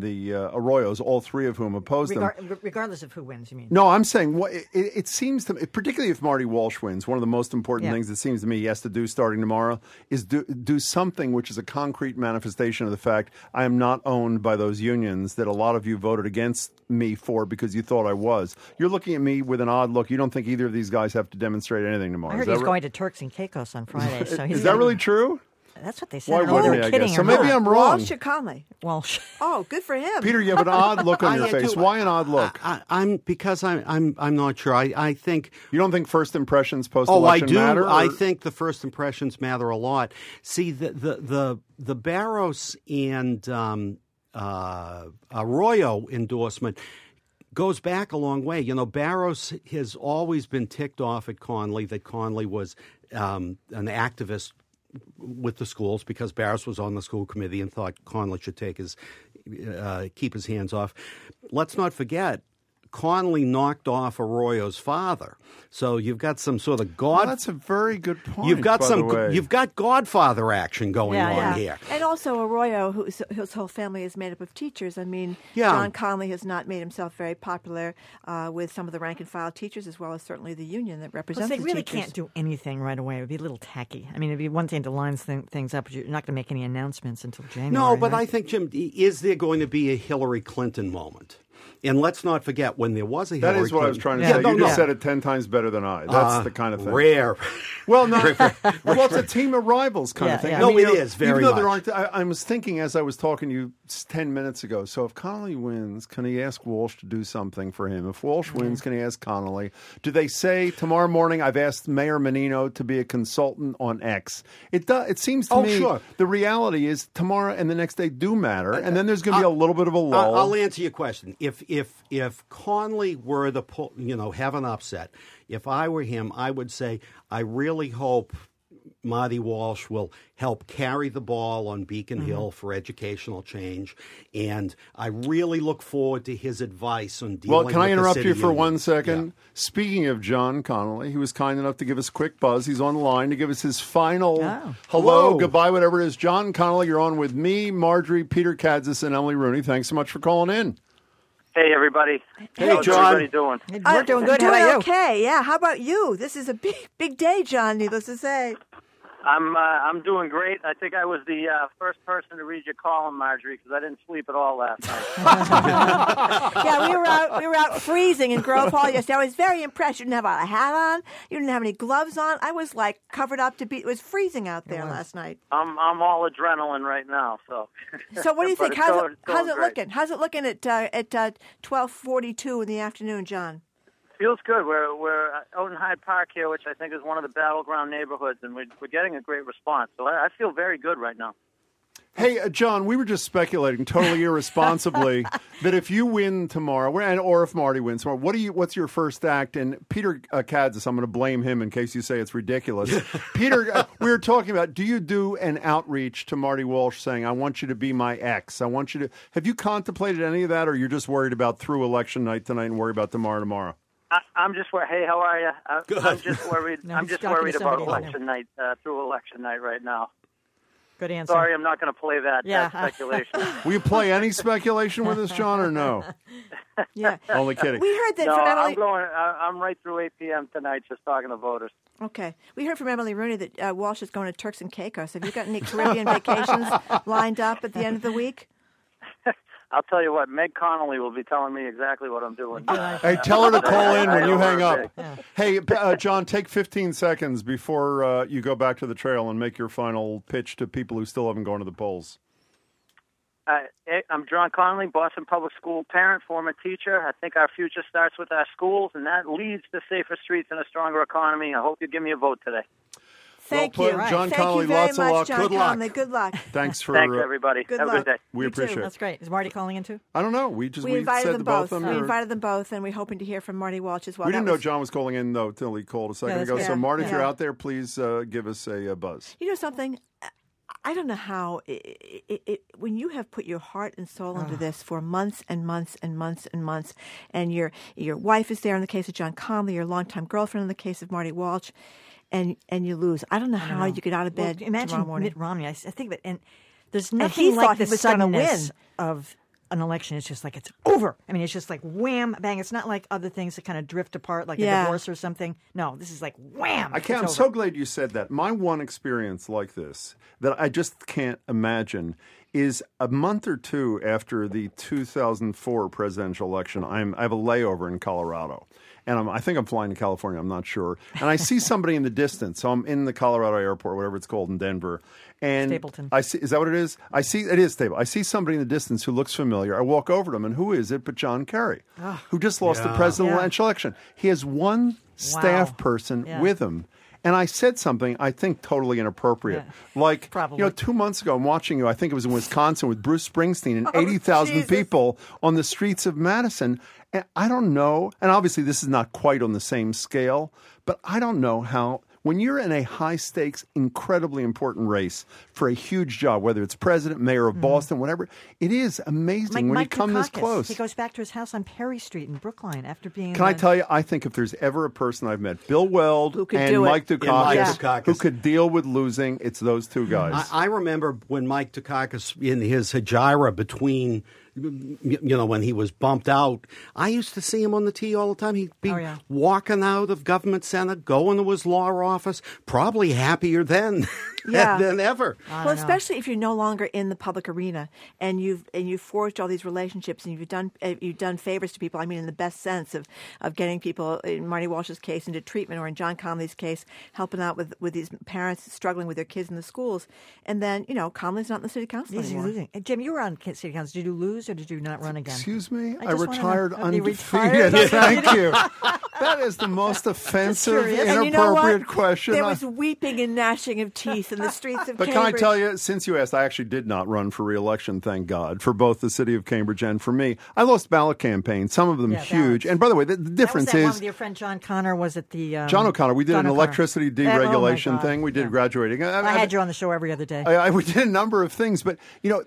Arroyos, all 3 of whom oppose them. Regardless of who wins, you mean? No, I'm saying it seems to me, particularly if Marty Walsh wins, one of the most important things it seems to me he has to do starting tomorrow is do something which is a concrete manifestation of the fact I am not owned by those unions that a lot of you voted against me for because you thought I was. You're looking at me with an odd look. You don't think either of these guys have to demonstrate anything tomorrow. I heard he's going to Turks and Caicos on Friday. So is that really true? That's what they said. Why I don't know wouldn't if he, I they're guess? kidding So or maybe not. I'm wrong. Walsh or Connolly? Walsh. Oh, good for him. Peter, you have an odd look on your face. Why an odd look? I'm not sure. I think You don't think first impressions post-election matter? matter? I think the first impressions matter a lot. See, the Barros and Arroyo endorsement goes back a long way. Barros has always been ticked off at Connolly that Connolly was an activist with the schools because Barros was on the school committee and thought Connolly should keep his hands off. Let's not forget, Connolly knocked off Arroyo's father. So you've got some sort of that's a very good point. You've got by you've got Godfather action going on here. And also Arroyo, his whole family is made up of teachers. I mean, John Connolly has not made himself very popular with some of the rank and file teachers, as well as certainly the union that represents they the really teachers. can't do anything right away. It would be a little tacky. I mean, it'd be one thing to line things up, but you're not going to make any announcements until January. No, but right? I think, Jim, is there going to be a Hillary Clinton moment? And let's not forget, when there was a Hillary That is what Clinton, I was trying to say. You just said it 10 times better than I. That's the kind of thing. Rare. Well, no. Well, it's a team of rivals kind of thing. Yeah. I No, mean, it is very even though there much. aren't. I was thinking as I was talking to you 10 minutes ago. So if Connolly wins, can he ask Walsh to do something for him? If Walsh wins, can he ask Connolly? Do they say tomorrow morning? I've asked Mayor Menino to be a consultant on X. It seems to me the reality is tomorrow and the next day do matter, and then there's going to be a little bit of a lull. I'll answer your question. If Connolly were to have an upset, if I were him, I would say I really hope Marty Walsh will help carry the ball on Beacon Hill for educational change, and I really look forward to his advice on dealing with Well, can I interrupt you for 1 second? Yeah. Speaking of John Connolly, he was kind enough to give us a quick buzz. He's on the line to give us his final hello, goodbye, whatever it is. John Connolly, you're on with me, Marjorie, Peter Kadzis, and Emily Rooney. Thanks so much for calling in. Hey, everybody. Hey, How's John. everybody doing? We're doing good. How about you? Okay, yeah. How about you? This is a big day, John, needless to say. I'm doing great. I think I was the first person to read your column, Marjorie, because I didn't sleep at all last night. Yeah, we were out freezing in Grove Hall yesterday. I was very impressed. You didn't have a hat on. You didn't have any gloves on. I was like covered up to be. It was freezing out there last night. I'm all adrenaline right now. So. So what do you think? But How's it great. looking? How's it looking at 12:42 in the afternoon, John? Feels good. We're out in Hyde Park here, which I think is one of the battleground neighborhoods, and we're getting a great response. So I feel very good right now. Hey, John, we were just speculating totally irresponsibly that if you win tomorrow, or if Marty wins tomorrow, what's your first act? And Peter Kadzis, I'm going to blame him in case you say it's ridiculous. Peter, we were talking about, do you do an outreach to Marty Walsh saying, I want you to be my ex? Have you contemplated any of that, or you're just worried about through election night tonight and worry about tomorrow? I'm just worried. Hey, how are you? I'm just worried. No, I'm he's just talking to worried about somebody. election night, through election night right now. Good answer. Sorry, I'm not going to play that speculation. Will you play any speculation with us, John, or no? Yeah. Only kidding. We heard that No, from Emily. I'm right through 8 p.m. tonight just talking to voters. Okay. We heard from Emily Rooney that Walsh is going to Turks and Caicos. Have you got any Caribbean vacations lined up at the end of the week? I'll tell you what, Meg Connolly will be telling me exactly what I'm doing. Hey, tell her to call in when you hang up. Yeah. Hey, John, take 15 seconds before you go back to the trail and make your final pitch to people who still haven't gone to the polls. I'm John Connolly, Boston Public School parent, former teacher. I think our future starts with our schools, and that leads to safer streets and a stronger economy. I hope you give me a vote today. Thank well you. put. John Thank Connolly, you very lots of much, luck. John Good luck. Connolly. Good luck. Thanks for Thanks, everybody. Good Have a luck. good day. We You appreciate too. it. That's great. Is Marty calling in too? I don't know. We invited said them the both both. of them. We or- invited them both, and we're hoping to hear from Marty Walsh as well. We didn't That know was- John was calling in, though, till he called a second that's ago. good. So, Marty, if you're Yeah. out there, please give us a buzz. You know something? I don't know how when you have put your heart and soul into this for months and months and months and months, and your wife is there in the case of John Connolly, your longtime girlfriend in the case of Marty Walsh, and you lose. I don't know how you get out of bed Imagine tomorrow morning. Mitt Romney. I think that, and there's he nothing thought like he the was gonna suddenness win. of an election. It's just like it's over. I mean, it's just like wham, bang. It's not like other things that kind of drift apart, like a divorce or something. No, this is like wham. I'm it's so over. glad you said that. My one experience like this that I just can't imagine is a month or two after the 2004 presidential election. I have a layover in Colorado. And I think I'm flying to California. I'm not sure. And I see somebody in the distance. So I'm in the Colorado airport, whatever it's called in Denver. And Stapleton. I see. Is that what it is? It is Stapleton. I see somebody in the distance who looks familiar. I walk over to him, and who is it but John Kerry, who just lost the presidential election. He has one staff person with him. And I said something I think totally inappropriate. Like, Probably. 2 months ago, I'm watching you, I think it was in Wisconsin with Bruce Springsteen and 80,000 people on the streets of Madison. And I don't know, and obviously this is not quite on the same scale, but I don't know how, when you're in a high-stakes, incredibly important race for a huge job, whether it's president, mayor of Boston, whatever, it is amazing when you come this close. He goes back to his house on Perry Street in Brookline after being... Can I tell you, I think if there's ever a person I've met, Bill Weld and Mike Dukakis, who could deal with losing, it's those two guys. I remember when Mike Dukakis, in his Hejira between... when he was bumped out, I used to see him on the tee all the time. He'd be walking out of Government Center, going to his law office, probably happier then than ever. Well, especially if you're no longer in the public arena and you've forged all these relationships and you've done favors to people. I mean, in the best sense of getting people, in Marty Walsh's case, into treatment, or in John Connolly's case, helping out with these parents struggling with their kids in the schools. And then, Connolly's not in the city council anymore. Losing. Jim, you were on city council. Did you lose? Or did you not run again? Excuse me? I retired undefeated. Thank you. That is the most offensive, inappropriate question. There was weeping and gnashing of teeth in the streets of Cambridge. But can I tell you, since you asked, I actually did not run for re-election, thank God, for both the city of Cambridge and for me. I lost ballot campaigns, some of them huge. And by the way, the difference that was is... one with your friend John Connor, was it the... John O'Connor. We did an electricity deregulation thing. We did graduating. I had you on the show every other day. We did a number of things. But,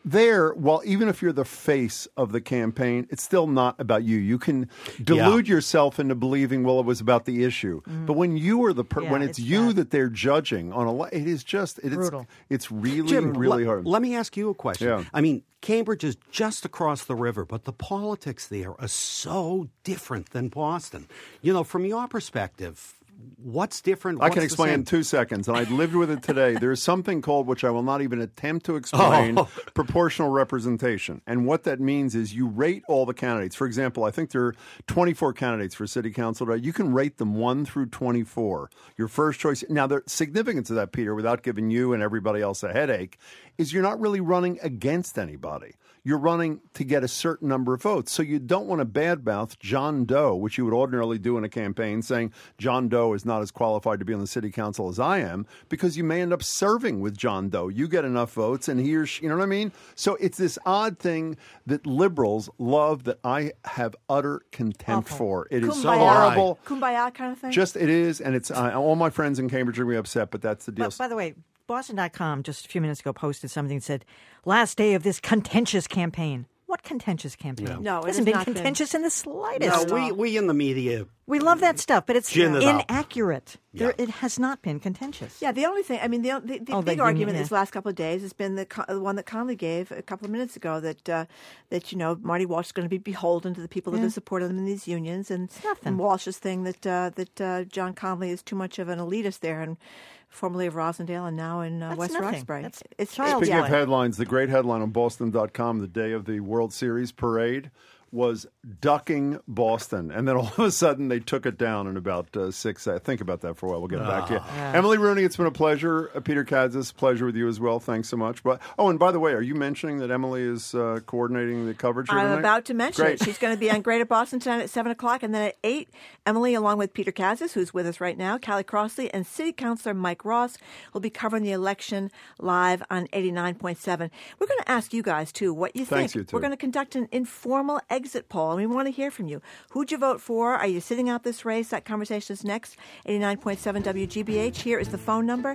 even if you're the face of the campaign, it's still not about you. You can delude yourself into believing, well, it was about the issue. But when you are when it's you that they're judging on it is just brutal. It's really, Jim, really hard. Let me ask you a question. Yeah. I mean, Cambridge is just across the river, but the politics there are so different than Boston. From your perspective, what's different? I can explain in 2 seconds, and I lived with it today. There's something called, which I will not even attempt to explain, proportional representation. And what that means is you rate all the candidates. For example, I think there are 24 candidates for city council. Right? You can rate them 1 through 24. Your first choice. Now, the significance of that, Peter, without giving you and everybody else a headache, is you're not really running against anybody. You're running to get a certain number of votes. So you don't want to badmouth John Doe, which you would ordinarily do in a campaign, saying John Doe is not as qualified to be on the city council as I am, because you may end up serving with John Doe. You get enough votes and he or she, you know what I mean? So it's this odd thing that liberals love that I have utter contempt for. It is so horrible. Kumbaya kind of thing? Just it is, and it's all my friends in Cambridge are going to be upset, but that's the deal. But, by the way, Boston.com just a few minutes ago posted something that said, last day of this contentious campaign. What contentious campaign? Yeah. No, it hasn't been not contentious in the slightest. No, we in the media... We love that stuff, but it's inaccurate. Yeah. It has not been contentious. Yeah, the only thing, I mean, the big argument these last couple of days has been the one that Connolly gave a couple of minutes ago that Marty Walsh is going to be beholden to the people that have supported him in these unions, and Walsh's thing that John Connolly is too much of an elitist there, and formerly of Rosendale and now in West Roxbury. It's child's Speaking play. of headlines, the great headline on Boston.com the day of the World Series parade was ducking Boston. And then all of a sudden they took it down in about 6. Think about that for a while. We'll get back to you. Yeah. Emily Rooney, it's been a pleasure. Peter Kadzis, pleasure with you as well. Thanks so much. And by the way, are you mentioning that Emily is coordinating the coverage here tonight? I'm about to mention Great. it. She's going to be on Greater Boston tonight at 7 o'clock. And then at 8, Emily, along with Peter Kadzis, who's with us right now, Callie Crossley, and City Councilor Mike Ross will be covering the election live on 89.7. We're going to ask you guys, too, what you think. Thanks, you two. We're going to conduct an informal exit poll, and we want to hear from you. Who'd you vote for? Are you sitting out this race? That conversation is next. 89.7 WGBH. Here is the phone number,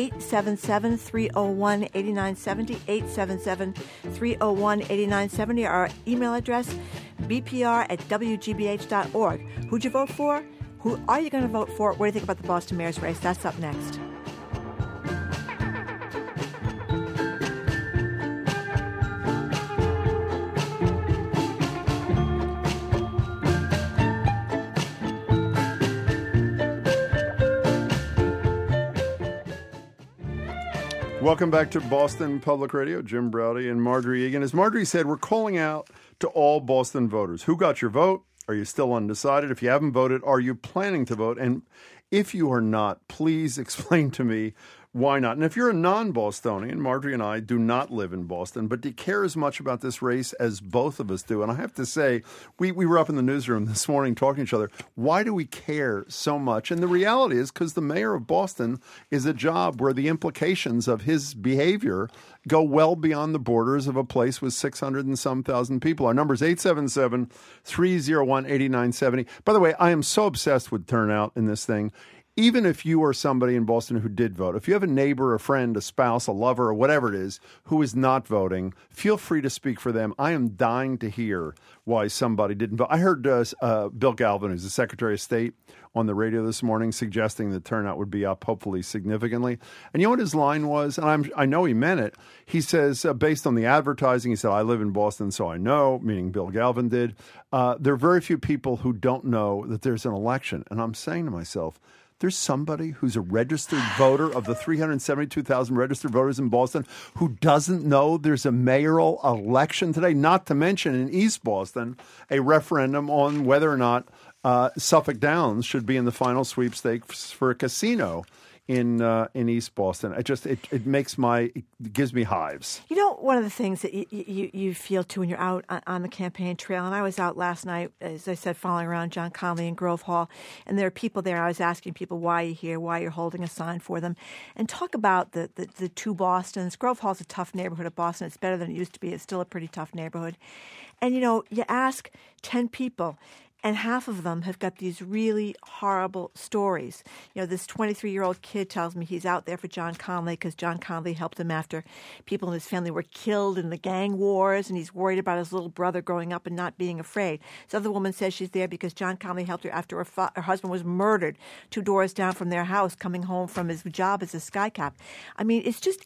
877-301-8970, 877-301-8970. Our email address, bpr@wgbh.org. Who'd you vote for? Who are you going to vote for? What do you think about the Boston mayor's race? That's up next. Welcome back to Boston Public Radio. Jim Braude and Marjorie Egan. As Marjorie said, we're calling out to all Boston voters. Who got your vote? Are you still undecided? If you haven't voted, are you planning to vote? And if you are not, please explain to me why not. And if you're a non-Bostonian, Marjorie and I do not live in Boston, but do you care as much about this race as both of us do? And I have to say, we were up in the newsroom this morning talking to each other. Why do we care so much? And the reality is because the mayor of Boston is a job where the implications of his behavior go well beyond the borders of a place with 600 and some thousand people. Our number is 877-301-8970. By the way, I am so obsessed with turnout in this thing. even if you are somebody in Boston who did vote, if you have a neighbor, a friend, a spouse, a lover, or whatever it is, who is not voting, feel free to speak for them. I am dying to hear why somebody didn't vote. I heard Bill Galvin, who's the Secretary of State, on the radio this morning suggesting the turnout would be up, hopefully significantly. And you know what his line was? And I know he meant it. He says, based on the advertising, he said, I live in Boston, so I know, meaning Bill Galvin did. There are very few people who don't know that there's an election. And I'm saying to myself, there's somebody who's a registered voter of the 372,000 registered voters in Boston who doesn't know there's a mayoral election today, not to mention in East Boston, a referendum on whether or not Suffolk Downs should be in the final sweepstakes for a casino in East Boston. It gives me hives. You know, one of the things that you feel too when you're out on the campaign trail, and I was out last night, as I said, following around John Connally in Grove Hall, and there are people there. I was asking people why you're here, why you're holding a sign for them, and talk about the two Bostons. Grove Hall's a tough neighborhood of Boston. It's better than it used to be. It's still a pretty tough neighborhood. And, you know, you ask 10 people, and half of them have got these really horrible stories. You know, this 23-year-old kid tells me he's out there for John Connally because John Connally helped him after people in his family were killed in the gang wars, and he's worried about his little brother growing up and not being afraid. This other woman says she's there because John Connally helped her after her husband was murdered 2 doors down from their house coming home from his job as a sky cap. I mean, it's just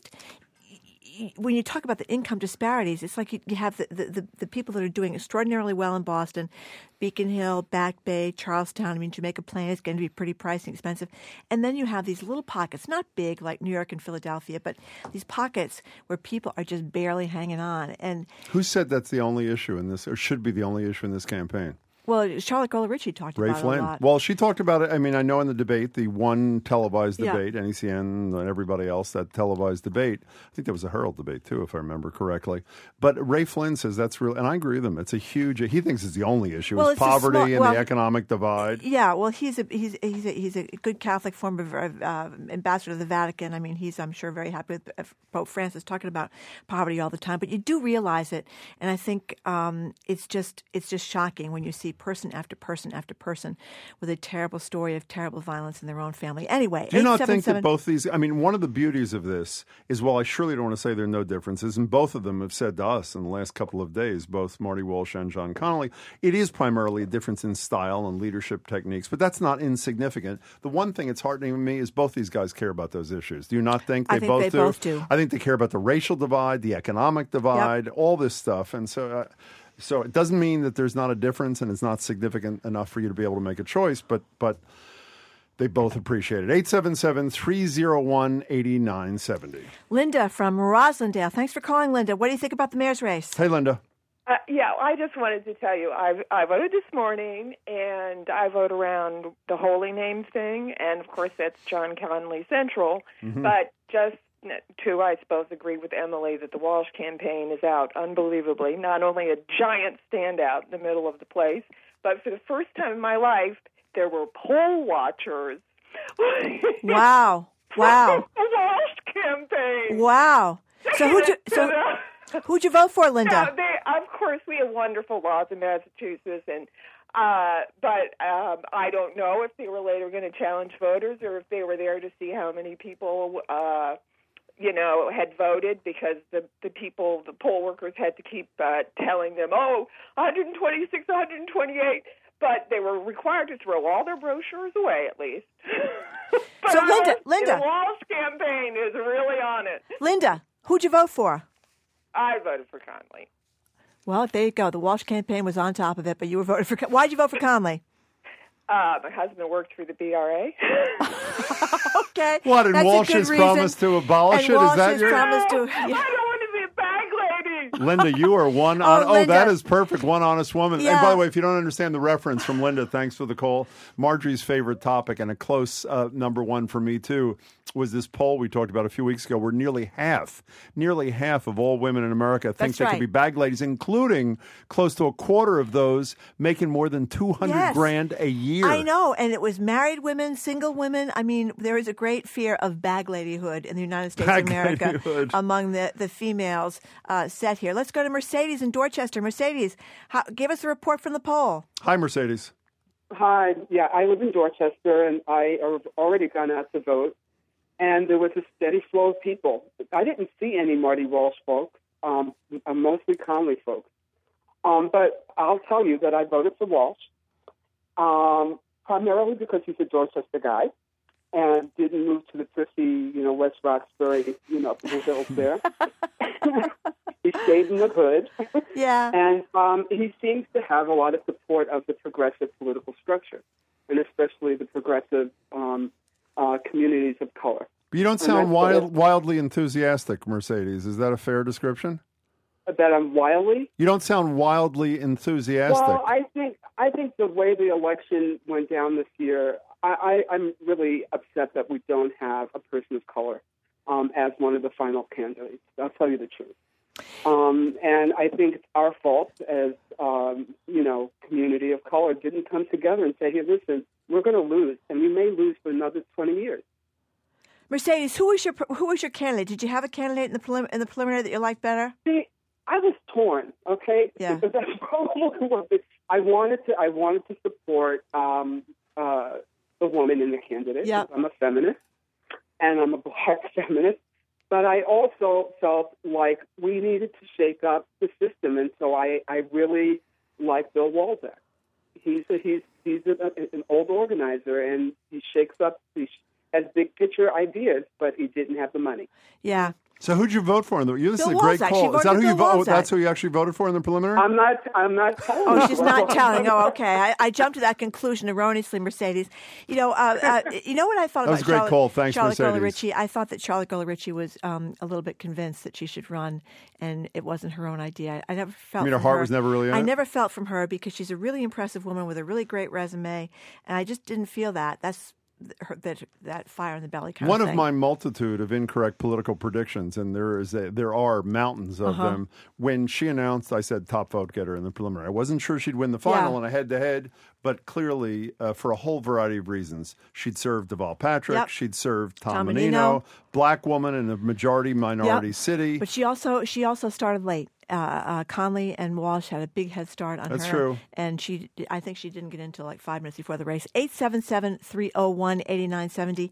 when you talk about the income disparities, it's like you have the people that are doing extraordinarily well in Boston, Beacon Hill, Back Bay, Charlestown. I mean, Jamaica Plain is going to be pretty pricey and expensive. And then you have these little pockets, not big like New York and Philadelphia, but these pockets where people are just barely hanging on. And who said that's the only issue in this, or should be the only issue in this campaign? Well, Charlotte Golericci talked about it a lot. Well, she talked about it. I mean, I know in the debate, the one televised debate, NECN and everybody else, that televised debate. I think there was a Herald debate, too, if I remember correctly. But Ray Flynn says that's real, and I agree with him. It's a huge, he thinks it's the only issue, is poverty and the economic divide. Yeah, well, he's a good Catholic, former ambassador to the Vatican. I mean, he's, I'm sure, very happy with Pope Francis talking about poverty all the time. But you do realize it, and I think it's just shocking when you see person after person after person with a terrible story of terrible violence in their own family. Anyway, do you not think that both these, I mean, one of the beauties of this is, while I surely don't want to say there are no differences, and both of them have said to us in the last couple of days, both Marty Walsh and John Connally, it is primarily a difference in style and leadership techniques, but that's not insignificant. The one thing that's heartening to me is both these guys care about those issues. Do you not think they both do? I think they care about the racial divide, the economic divide, all this stuff. And so it doesn't mean that there's not a difference and it's not significant enough for you to be able to make a choice, but they both appreciate it. 877-301-8970. Linda from Roslindale. Thanks for calling, Linda. What do you think about the mayor's race? Hey, Linda. I just wanted to tell you, I voted this morning, and I vote around the Holy Name thing, and, of course, that's John Connally Central, but just to, I suppose, agree with Emily that the Walsh campaign is out unbelievably. Not only a giant standout in the middle of the place, but for the first time in my life, there were poll watchers. Wow. The Walsh campaign. Wow. So who'd you vote for, Linda? Of course, we have wonderful laws in Massachusetts, and but I don't know if they were later going to challenge voters or if they were there to see how many people had voted, because the poll workers had to keep telling them, 126, 128, but they were required to throw all their brochures away at least. So Linda, the Walsh campaign is really on it. Linda, who'd you vote for? I voted for Connally. Well, there you go. The Walsh campaign was on top of it, but you were voted for. Why'd you vote for Connally? My husband worked for the BRA. Okay. What, and Walsh has promised to abolish it? Walsh is that has your... I don't want to be a bag lady. Linda, you are one. That is perfect. One honest woman. Yeah. And by the way, if you don't understand the reference from Linda, thanks for the call. Marjorie's favorite topic, and a close number one for me too, was this poll we talked about a few weeks ago, where nearly half of all women in America think they could be bag ladies, including close to a quarter of those making more than $200,000 a year. I know, and it was married women, single women. I mean, there is a great fear of bag ladyhood in the United States of America among the females set here. Let's go to Mercedes in Dorchester. Mercedes, give us a report from the poll. Hi, Mercedes. Hi. Yeah, I live in Dorchester, and I have already gone out to vote, and there was a steady flow of people. I didn't see any Marty Walsh folks, mostly Conley folks. But I'll tell you that I voted for Walsh, primarily because he's a Dorchester guy and didn't move to the prissy, West Roxbury, up in the hills there. He stayed in the hood. Yeah. And he seems to have a lot of support of the progressive political structure, and especially the progressive communities of color. But you don't sound wildly enthusiastic, Mercedes. Is that a fair description? That I'm wildly? You don't sound wildly enthusiastic. Well, I think the way the election went down this year, I'm really upset that we don't have a person of color as one of the final candidates. I'll tell you the truth. And I think it's our fault as, community of color didn't come together and say, hey, listen, we're going to lose, and we may lose for another 20 years. Mercedes, who was your candidate? Did you have a candidate in the preliminary that you liked better? See, I was torn. Okay, yeah. That's probably what I wanted to support the woman in the candidate. Yep. I'm a feminist, and I'm a black feminist. But I also felt like we needed to shake up the system, and so I really like Bill Walczak. He's an old organizer, and he shakes up. He has big picture ideas, but he didn't have the money. Yeah. So who'd you vote for? This is a Bill great Walczak. call. Is that who you voted? That's who you actually voted for in the preliminary? I'm not telling. Oh, she's not telling. Oh, okay. I jumped to that conclusion erroneously, Mercedes. You know what I thought that was about a great call. Thanks, Charlotte Mercedes. Gullah-Ritchie? I thought that Charlotte Gullah-Ritchie was a little bit convinced that she should run, and it wasn't her own idea. I never felt. You mean her heart was never really in it? I never felt from her because she's a really impressive woman with a really great resume, and I just didn't feel that. That's that fire in the belly kind One of thing. of my multitude of incorrect political predictions, and there are mountains of them. When she announced, I said top vote getter in the preliminary. I wasn't sure she'd win the final in a head-to-head, but clearly, for a whole variety of reasons, she'd served Deval Patrick, Yep. she'd served Tom Menino. Menino, black woman in a majority-minority city. But she also started late. Conley and Walsh had a big head start on her. That's true. And I think she didn't get in until like 5 minutes before the race. 877-301-8970.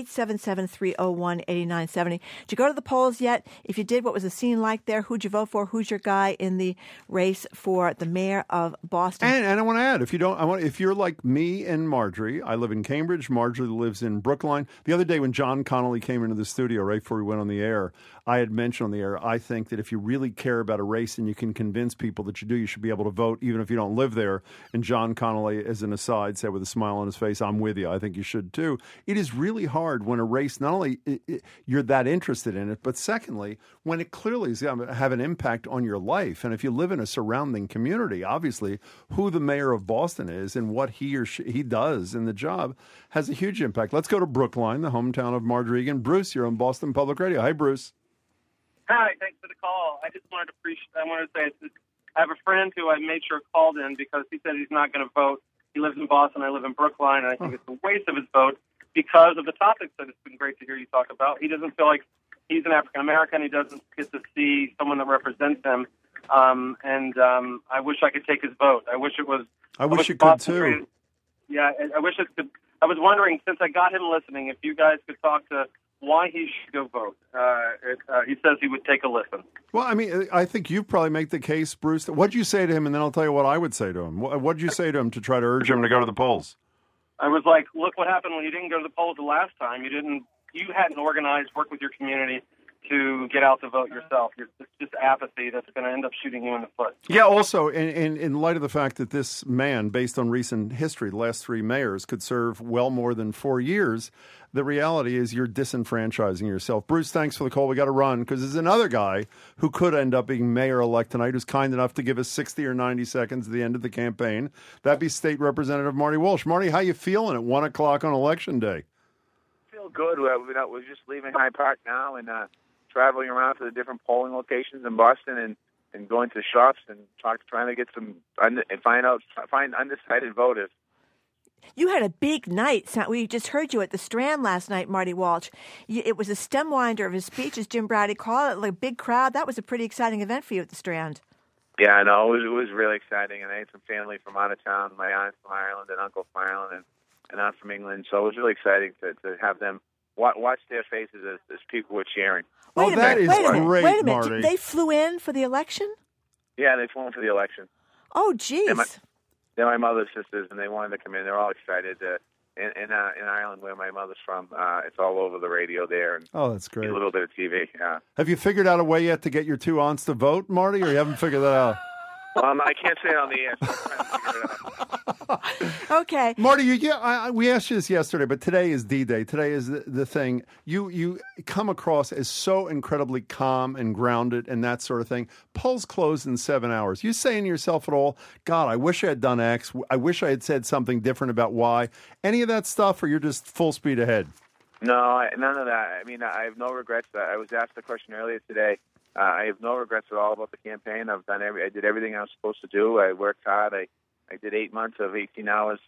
877-301-8970. Did you go to the polls yet? If you did, what was the scene like there? Who'd you vote for? Who's your guy in the race for the mayor of Boston? And I want to add, if you're like me and Marjorie, I live in Cambridge. Marjorie lives in Brookline. The other day when John Connolly came into the studio right before we went on the air, I had mentioned on the air, I think that if you really care about a race and you can convince people that you should be able to vote even if you don't live there. And John Connolly, as an aside, said with a smile on his face, I'm with you. I think you should too. It is really hard when a race, not only you're that interested in it, but secondly, when it clearly is going to have an impact on your life. And if you live in a surrounding community, obviously who the mayor of Boston is and what he does in the job has a huge impact. Let's go to Brookline, the hometown of Marjorie Egan. Bruce, you're on Boston Public Radio. Hi, Bruce. Hi, thanks for the call. I wanted to say I have a friend who I made sure called in because he said he's not going to vote. He lives in Boston. I live in Brookline, and I think it's a waste of his vote because of the topics that it's been great to hear you talk about. He doesn't feel like he's an African American. He doesn't get to see someone that represents him. And I wish I could take his vote. I wish you could too. Yeah, I wish it could. I was wondering, since I got him listening, if you guys could talk to why he should go vote. He says he would take a listen. Well, I mean, I think you probably make the case, Bruce. What'd you say to him? And then I'll tell you what I would say to him. What'd you say to him to try to urge him to go to the polls? I was like, look what happened when you didn't go to the polls the last time. You hadn't organized, worked with your community to get out to vote yourself. It's just apathy that's going to end up shooting you in the foot. Yeah, also, in light of the fact that this man, based on recent history, the last 3 mayors, could serve well more than 4 years, the reality is you're disenfranchising yourself. Bruce, thanks for the call. We got to run because there's another guy who could end up being mayor-elect tonight who's kind enough to give us 60 or 90 seconds at the end of the campaign. That'd be State Representative Marty Walsh. Marty, how you feeling at 1 o'clock on Election Day? I feel good. We're just leaving Hyde Park now and traveling around to the different polling locations in Boston and going to shops and trying to get find undecided voters. You had a big night. We just heard you at the Strand last night, Marty Walsh. It was a stem winder of his speech, as Jim Browdy called it, like a big crowd. That was a pretty exciting event for you at the Strand. Yeah, I know. It was really exciting, and I had some family from out of town. My aunt from Ireland and uncle from Ireland and aunt from England. So it was really exciting to have them watch their faces as people were cheering. Wait a minute. Marty. They flew in for the election? Yeah, they flew in for the election. Oh, geez. They're my mother's sisters, and they wanted to come in. They're all excited. In Ireland, where my mother's from, it's all over the radio there. And that's great. A little bit of TV. Have you figured out a way yet to get your two aunts to vote, Marty, or you haven't figured that out? I can't say it on the air, so I'm trying to figure it out. Okay. Marty, we asked you this yesterday, but today is D-Day. Today is the thing. You come across as so incredibly calm and grounded and that sort of thing. Polls closed in 7 hours. You saying to yourself at all, God, I wish I had done X. I wish I had said something different about Y. Any of that stuff, or you're just full speed ahead? No, none of that. I mean, I have no regrets. I was asked the question earlier today. I have no regrets at all about the campaign. I did everything I was supposed to do. I worked hard. I did 8 months of 18 hours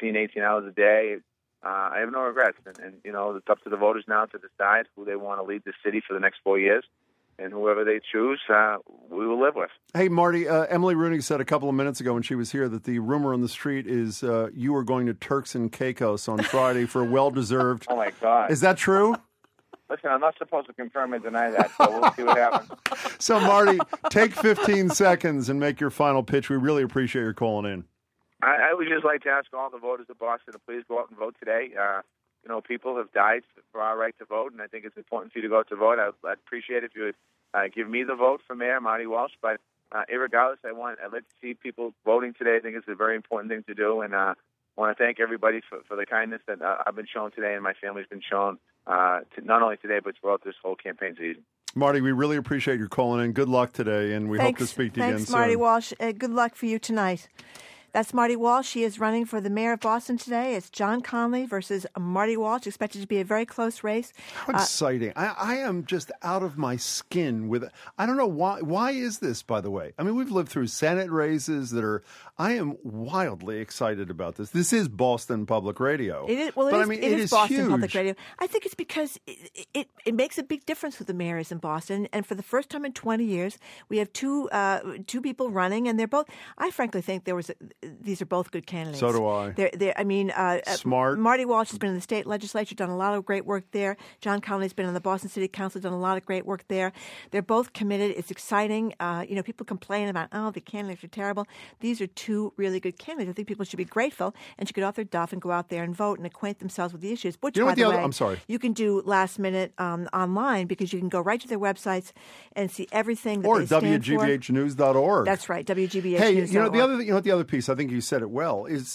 a day. I have no regrets. And it's up to the voters now to decide who they want to lead the city for the next 4 years. And whoever they choose, we will live with. Hey, Marty, Emily Rooney said a couple of minutes ago when she was here that the rumor on the street is you were going to Turks and Caicos on Friday for a well-deserved... Oh, my God. Is that true? Listen, I'm not supposed to confirm or deny that, so we'll see what happens. So, Marty, take 15 seconds and make your final pitch. We really appreciate your calling in. I would just like to ask all the voters of Boston to please go out and vote today. People have died for our right to vote, and I think it's important for you to go out to vote. I'd appreciate it if you would give me the vote for Mayor Marty Walsh. But irregardless, I'd like to see people voting today. I think it's a very important thing to do, and I want to thank everybody for the kindness that I've been shown today and my family's been shown, not only today but throughout this whole campaign season. Marty, we really appreciate your calling in. Good luck today, and we hope to speak to you again soon. Thanks, Marty Walsh. Good luck for you tonight. That's Marty Walsh. She is running for the mayor of Boston today. It's John Connolly versus Marty Walsh. Expected to be a very close race. How exciting. I am just out of my skin with it. I don't know why. Why is this, by the way? I mean, we've lived through Senate races that are... I am wildly excited about this. This is Boston Public Radio. It is Boston huge. Public Radio. I think it's because it makes a big difference with the mayors in Boston. And for the first time in 20 years, we have two people running, and they're both... I frankly think these are both good candidates. So do I. Smart. Marty Walsh has been in the state legislature, done a lot of great work there. John Connolly's been in the Boston City Council, done a lot of great work there. They're both committed. It's exciting. People complain about, the candidates are terrible. These are two really good candidates. I think people should be grateful and should get off their duff and go out there and vote and acquaint themselves with the issues. Which, by the way, I'm sorry. You can do last minute online because you can go right to their websites and see everything that or they stand for. WGBHnews.org. That's right, WGBHnews.org. Hey, the other piece, I think you said it well, is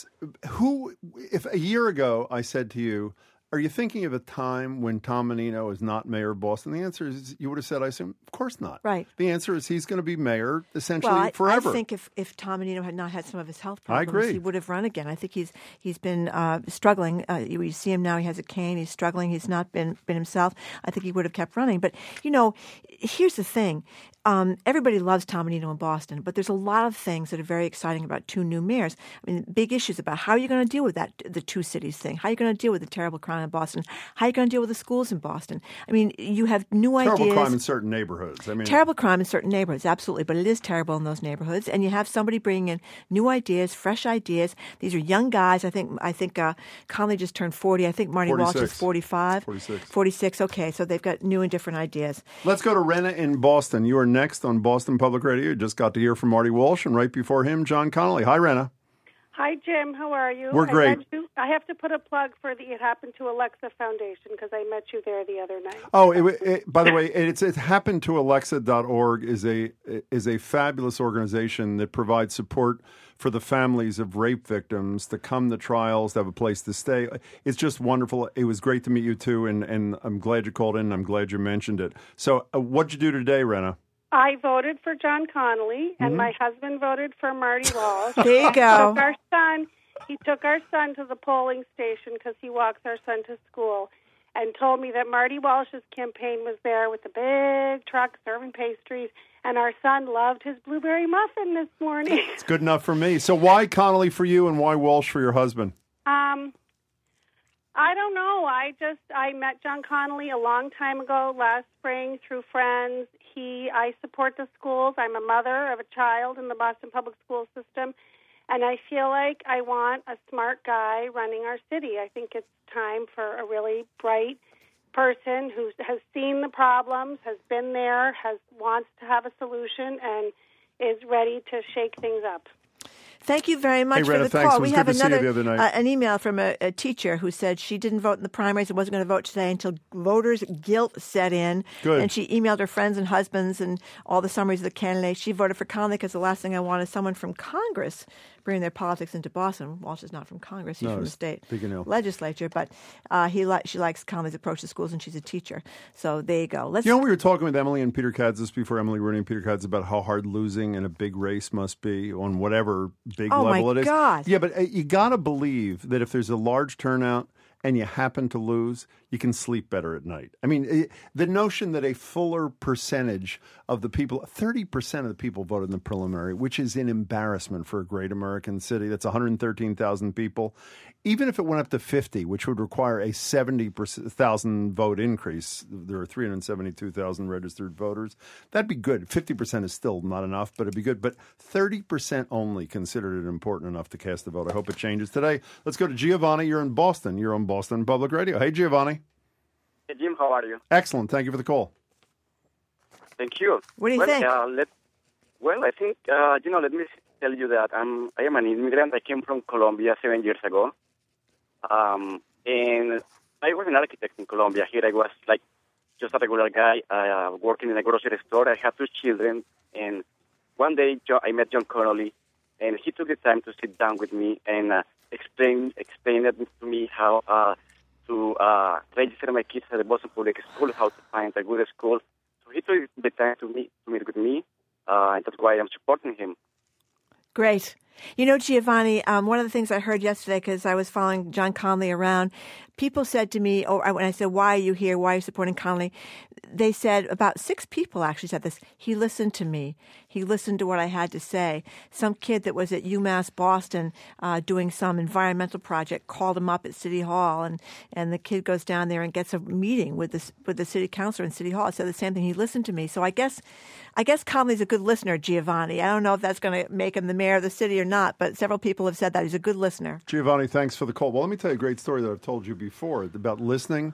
if a year ago I said to you, are you thinking of a time when Tom Menino is not mayor of Boston? The answer is you would have said, I assume, of course not. Right. The answer is he's going to be mayor essentially forever. I think if Tom Menino had not had some of his health problems, I agree. He would have run again. I think he's been struggling. You see him now; he has a cane. He's struggling. He's not been himself. I think he would have kept running. But here's the thing: everybody loves Tom Menino in Boston, but there's a lot of things that are very exciting about two new mayors. I mean, big issues about how are you going to deal with the two cities thing? How are you going to deal with the terrible crime in Boston? How are you going to deal with the schools in Boston? I mean, you have new ideas. Terrible crime in certain neighborhoods. Terrible crime in certain neighborhoods, absolutely. But it is terrible in those neighborhoods. And you have somebody bringing in new ideas, fresh ideas. These are young guys. I think Connolly just turned 40. I think Marty 46. Walsh is 45. 46. Okay, so they've got new and different ideas. Let's go to Rena in Boston. You are next on Boston Public Radio. You just got to hear from Marty Walsh, and right before him, John Connolly. Hi, Rena. Hi, Jim. How are you? We're great. I have to put a plug for the It Happened to Alexa Foundation because I met you there the other night. Oh, by the way, it happened to Alexa.org is a fabulous organization that provides support for the families of rape victims to come to trials, to have a place to stay. It's just wonderful. It was great to meet you too, and I'm glad you called in. And I'm glad you mentioned it. So, what'd you do today, Rena? I voted for John Connolly, and my husband voted for Marty Walsh. There you go. He took our son to the polling station because he walks our son to school, and told me that Marty Walsh's campaign was there with the big truck serving pastries, and our son loved his blueberry muffin this morning. It's good enough for me. So why Connolly for you and why Walsh for your husband? I don't know. I met John Connolly a long time ago, last spring, through friends. I support the schools. I'm a mother of a child in the Boston Public School system, and I feel like I want a smart guy running our city. I think it's time for a really bright person who has seen the problems, has been there, wants to have a solution, and is ready to shake things up. Thank you very much Retta, for the thanks. call. It was We good have to see you another the other night. an email from a teacher who said she didn't vote in the primaries and wasn't going to vote today until voters' guilt set in. Good. And she emailed her friends and husbands and all the summaries of the candidates. She voted for Connolly because the last thing I want is someone from Congress bringing their politics into Boston. Walsh is not from Congress; he's from the state legislature. But she likes Connolly's approach to schools, and she's a teacher. So there you go. We were talking with Emily and Peter Kadzis before, Emily Rooney and Peter Kadzis, about how hard losing in a big race must be on whatever big level it is. God. Yeah, but you got to believe that if there's a large turnout and you happen to lose, you can sleep better at night. I mean, the notion that a fuller percentage of the people, 30% of the people voted in the preliminary, which is an embarrassment for a great American city. That's 113,000 people. Even if it went up to 50, which would require a 70,000 vote increase, there are 372,000 registered voters, that'd be good. 50% is still not enough, but it'd be good. But 30% only considered it important enough to cast a vote. I hope it changes today. Let's go to Giovanni. You're in Boston. You're on Boston Public Radio. Hey, Giovanni. Hey, Jim, how are you? Excellent. Thank you for the call. Thank you. What do you think? I think, let me tell you that I am an immigrant. I came from Colombia 7 years ago. And I was an architect in Colombia. Here I was like just a regular guy working in a grocery store. I had 2 children. And one day I met John Connolly, and he took the time to sit down with me and explain to me how to register my kids at the Boston Public School, how to find a good school. So he took the time to meet with me, and that's why I'm supporting him. Great. You know, Giovanni, one of the things I heard yesterday, because I was following John Connolly around, people said to me, when I said, why are you here? Why are you supporting Connolly? They said, about 6 people actually said this. He listened to me. He listened to what I had to say. Some kid that was at UMass Boston doing some environmental project called him up at City Hall, and the kid goes down there and gets a meeting with the city councilor in City Hall. I said the same thing. He listened to me. So I guess Connolly's a good listener, Giovanni. I don't know if that's going to make him the mayor of the city or not, but several people have said that. He's a good listener. Giovanni, thanks for the call. Well, let me tell you a great story that I've told you before about listening.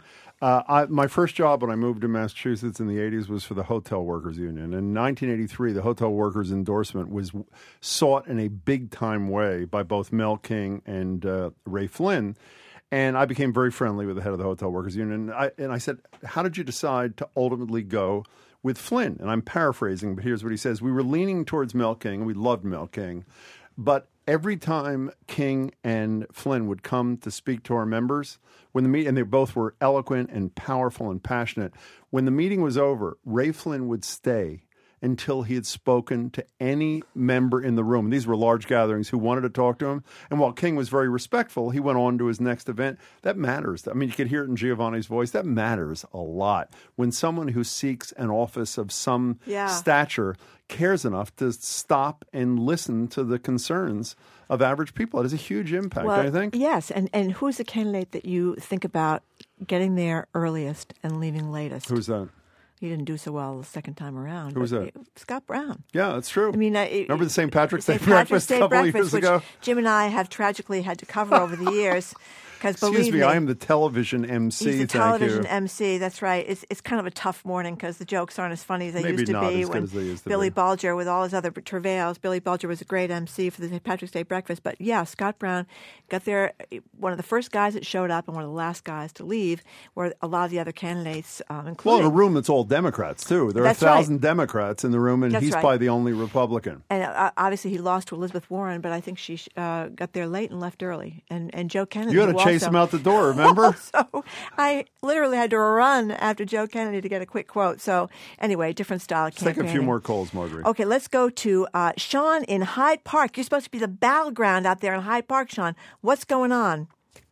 My first job when I moved to Massachusetts in the 80s was for the Hotel Workers Union. In 1983, the Hotel Workers endorsement was sought in a big-time way by both Mel King and Ray Flynn. And I became very friendly with the head of the Hotel Workers Union. And I said, how did you decide to ultimately go with Flynn? And I'm paraphrasing, but here's what he says. We were leaning towards Mel King. We loved Mel King. But every time King and Flynn would come to speak to our members, and they both were eloquent and powerful and passionate, when the meeting was over, Ray Flynn would stay until he had spoken to any member in the room. These were large gatherings who wanted to talk to him. And while King was very respectful, he went on to his next event. That matters. I mean, you could hear it in Giovanni's voice. That matters a lot. When someone who seeks an office of some stature cares enough to stop and listen to the concerns of average people, it has a huge impact, don't you think? Yes. And who's the candidate that you think about getting there earliest and leaving latest? Who's that? He didn't do so well the second time around. Who was that? Scott Brown. Yeah, that's true. I mean, remember the St. Patrick's Day breakfast a couple of years ago? Jim and I have tragically had to cover over the years. Excuse me, I am the television MC. He's the television MC. That's right. It's kind of a tough morning because the jokes aren't as funny as they used to be. When Billy Bulger, with all his other travails, Billy Bulger was a great MC for the St. Patrick's Day breakfast. But yeah, Scott Brown got there. One of the first guys that showed up and one of the last guys to leave were a lot of the other candidates, including. Well, in a room that's all Democrats too. There are 1,000 Democrats in the room, and he's probably the only Republican. And obviously, he lost to Elizabeth Warren, but I think she got there late and left early. And Joe Kennedy. You had to chase him out the door. Remember? So I literally had to run after Joe Kennedy to get a quick quote. So anyway, different style of campaigning. Let's take a few more calls, Marjorie. Okay, let's go to Sean in Hyde Park. You're supposed to be the battleground out there in Hyde Park, Sean. What's going on?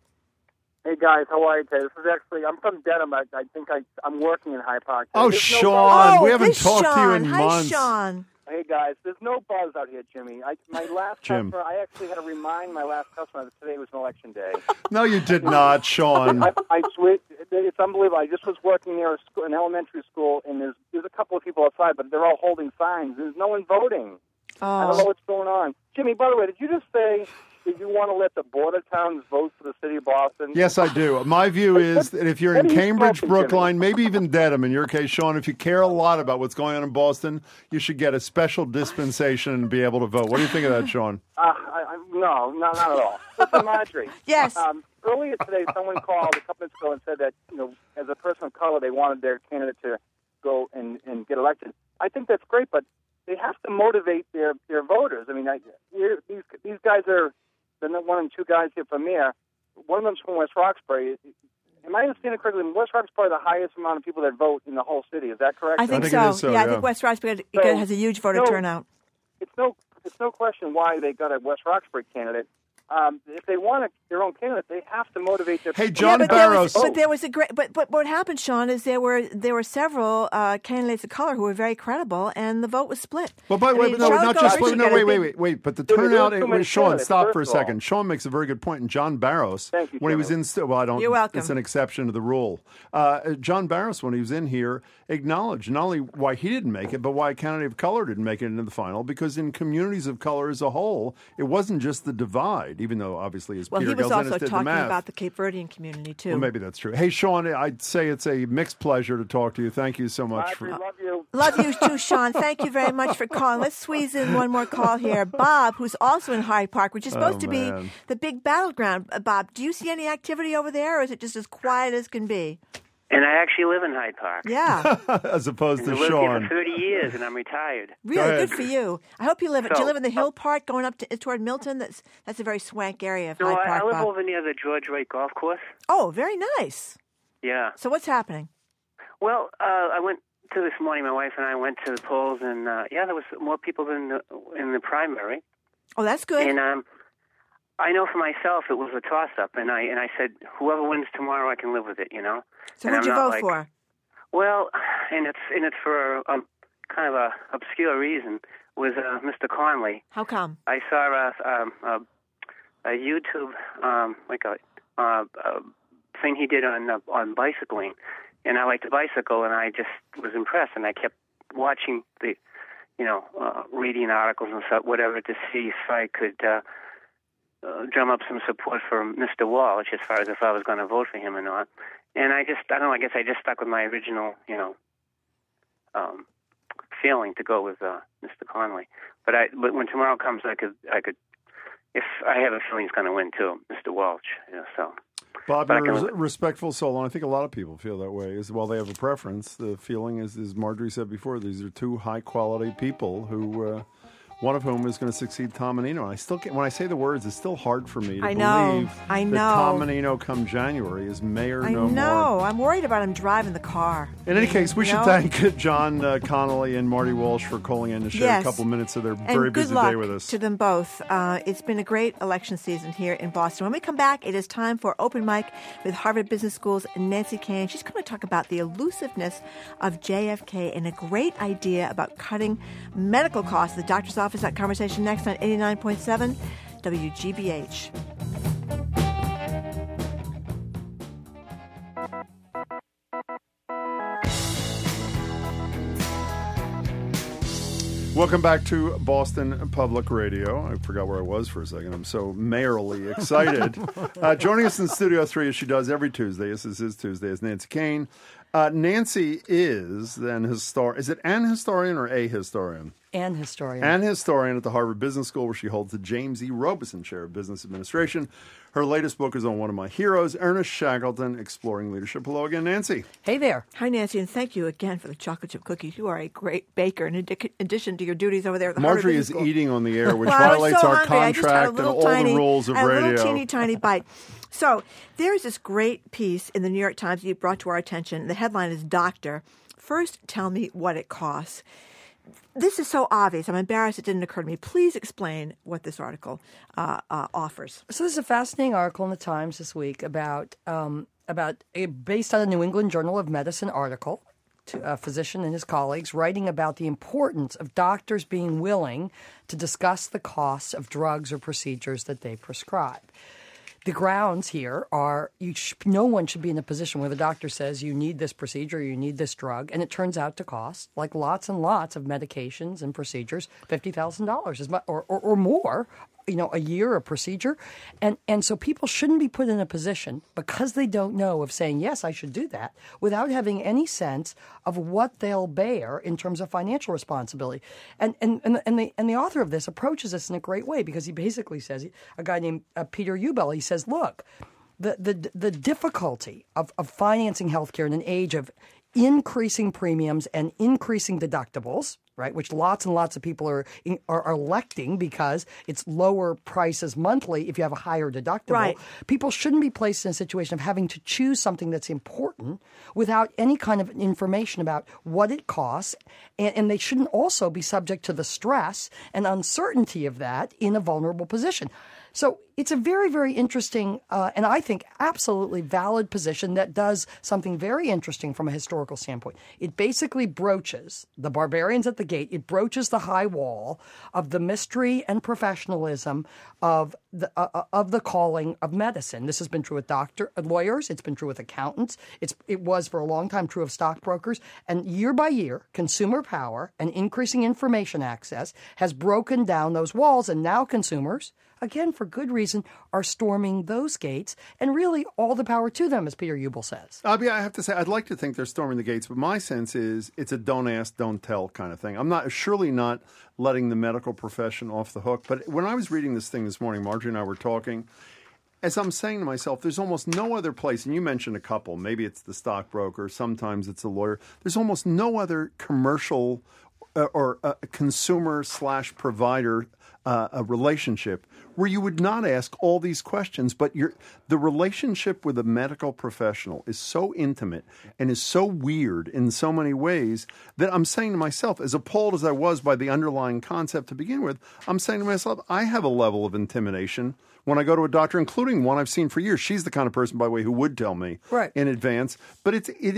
Hey, guys. How are you today? This is actually, I'm from Dedham. I think I'm working in Hyde Park. Oh, Sean. We haven't talked to you in months. Hi, Sean. Hey, guys. There's no buzz out here, Jimmy. My last Jim. customer, I actually had to remind my last customer that today was an election day. No, you did not, Sean. I swear, it's unbelievable. I just was working near an elementary school, and there's a couple of people outside, but they're all holding signs. There's no one voting. I don't know what's going on. Jimmy, by the way, did you just say that you want to let the border towns vote for the city of Boston? Yes, I do. My view is that if you're in what are you Cambridge, smoking, Brookline, maybe even Dedham, in your case, Sean, if you care a lot about what's going on in Boston, you should get a special dispensation and be able to vote. What do you think of that, Sean? No, not at all. Listen, Marjorie. Yes. Earlier today, someone called a couple minutes ago and said that, as a person of color, they wanted their candidate to go and get elected. I think that's great, but they have to motivate their voters. I mean, these guys are the one and two guys here from mayor. One of them's from West Roxbury. Am I understanding correctly? West Roxbury is probably the highest amount of people that vote in the whole city. Is that correct? I think so. it is so, I think West Roxbury has a huge voter turnout. It's no question why they got a West Roxbury candidate. If they want their own candidate, they have to motivate their. Hey, John Barrows. But there was a great. But what happened, Sean, is there were several candidates of color who were very credible, and the vote was split. Well, by the way, no, not just wait. But the turnout. Sean, stop for a second. Sean makes a very good point. And John Barrows, when he was in, I don't. You're welcome. It's an exception to the rule. John Barrows, when he was in here, acknowledged not only why he didn't make it, but why a candidate of color didn't make it into the final. Because in communities of color as a whole, it wasn't just the divide. Even though obviously as Peter Gelzenis did the math. Well, he was also talking about the Cape Verdean community too. Well, maybe that's true. Hey, Sean, I'd say it's a mixed pleasure to talk to you. Thank you so much. Love you. Love you too, Sean. Thank you very much for calling. Let's squeeze in one more call here. Bob, who's also in Hyde Park, which is supposed to be the big battleground. Bob, do you see any activity over there, or is it just as quiet as can be? And I actually live in Hyde Park. Yeah. As opposed to I lived Sean. here for 30 years, and I'm retired. Really? Good for you. I hope you live. Do you live in the Hill Park going up toward Milton? That's a very swank area of Hyde Park. I live Bob. over near the George Wright Golf Course. Oh, very nice. Yeah. So what's happening? Well, I went to this morning. My wife and I went to the polls, and there was more people than in the primary. Oh, that's good. And I know for myself it was a toss-up, and I said whoever wins tomorrow, I can live with it. So who'd you vote for? Well, and it's for a kind of a obscure reason, was Mr. Conley. How come? I saw a YouTube thing he did on bicycling, and I like to bicycle, and I just was impressed, and I kept watching the reading articles and stuff, whatever, to see if I could drum up some support for Mr. Walsh as far as if I was going to vote for him or not. And I don't know, I guess I just stuck with my original, feeling to go with Mr. Conley. But when tomorrow comes, I could, if I have a feeling he's going to win too, Mr. Walsh. So. Bob, you're a respectful soul, and I think a lot of people feel that way. While they have a preference, the feeling is, as Marjorie said before, these are two high-quality people who. One of whom is going to succeed Tom Menino. When I say the words, it's still hard for me to believe that Tom Menino come January is mayor no more. I know. I'm worried about him driving the car. In any case, we should thank John Connolly and Marty Walsh for calling in to share a couple minutes of their very busy day with us. To them both. It's been a great election season here in Boston. When we come back, it is time for Open Mic with Harvard Business School's Nancy Kane. She's going to talk about the elusiveness of JFK and a great idea about cutting medical costs at the doctor's office. That conversation next on 89.7 WGBH. Welcome back to Boston Public Radio. I forgot where I was for a second. I'm so mayorally excited. Joining us in Studio 3, as she does every Tuesday, this is his Tuesday, is Nancy Kane. Nancy is an historian. Is it an historian or a historian? An historian. An historian at the Harvard Business School, where she holds the James E. Robeson Chair of Business Administration. Her latest book is on one of my heroes, Ernest Shackleton, Exploring Leadership. Hello again, Nancy. Hey there. Hi, Nancy, and thank you again for the chocolate chip cookies. You are a great baker, in addition to your duties over there at the Harvard Marjorie Business School. is eating on the air, which violates our contract and all the rules of radio. A little teeny tiny bite. So there is this great piece in the New York Times that you brought to our attention. The headline is Doctor, First Tell Me What It Costs. This is so obvious. I'm embarrassed it didn't occur to me. Please explain what this article offers. So this is a fascinating article in the Times this week about based on a New England Journal of Medicine article a physician and his colleagues, writing about the importance of doctors being willing to discuss the costs of drugs or procedures that they prescribe. The grounds here are no one should be in a position where the doctor says you need this procedure, you need this drug, and it turns out to cost, like lots and lots of medications and procedures, $50,000 or more, a year a procedure. And so people shouldn't be put in a position, because they don't know, of saying, yes, I should do that, without having any sense of what they'll bear in terms of financial responsibility. And the author of this approaches this in a great way, because he basically says, a guy named Peter Ubel, he says, look, the difficulty of financing healthcare in an age of increasing premiums and increasing deductibles, right, which lots and lots of people are electing because it's lower prices monthly if you have a higher deductible. Right. People shouldn't be placed in a situation of having to choose something that's important without any kind of information about what it costs, and they shouldn't also be subject to the stress and uncertainty of that in a vulnerable position. So it's a very, very interesting and I think absolutely valid position that does something very interesting from a historical standpoint. It basically broaches the barbarians at the gate. It broaches the high wall of the mystery and professionalism of the calling of medicine. This has been true with lawyers. It's been true with accountants. It was for a long time true of stockbrokers. And year by year, consumer power and increasing information access has broken down those walls. And now consumers, again, for good reason, are storming those gates, and really all the power to them, as Peter Ubel says. I have to say, I'd like to think they're storming the gates, but my sense is it's a don't ask, don't tell kind of thing. I'm surely not letting the medical profession off the hook. But when I was reading this thing this morning, Marjorie and I were talking, as I'm saying to myself, there's almost no other place, and you mentioned a couple, maybe it's the stockbroker, sometimes it's a lawyer. There's almost no other commercial or consumer/provider a relationship where you would not ask all these questions, but the relationship with a medical professional is so intimate and is so weird in so many ways that I'm saying to myself, as appalled as I was by the underlying concept to begin with, I'm saying to myself, I have a level of intimidation when I go to a doctor, including one I've seen for years. She's the kind of person, by the way, who would tell me in advance. But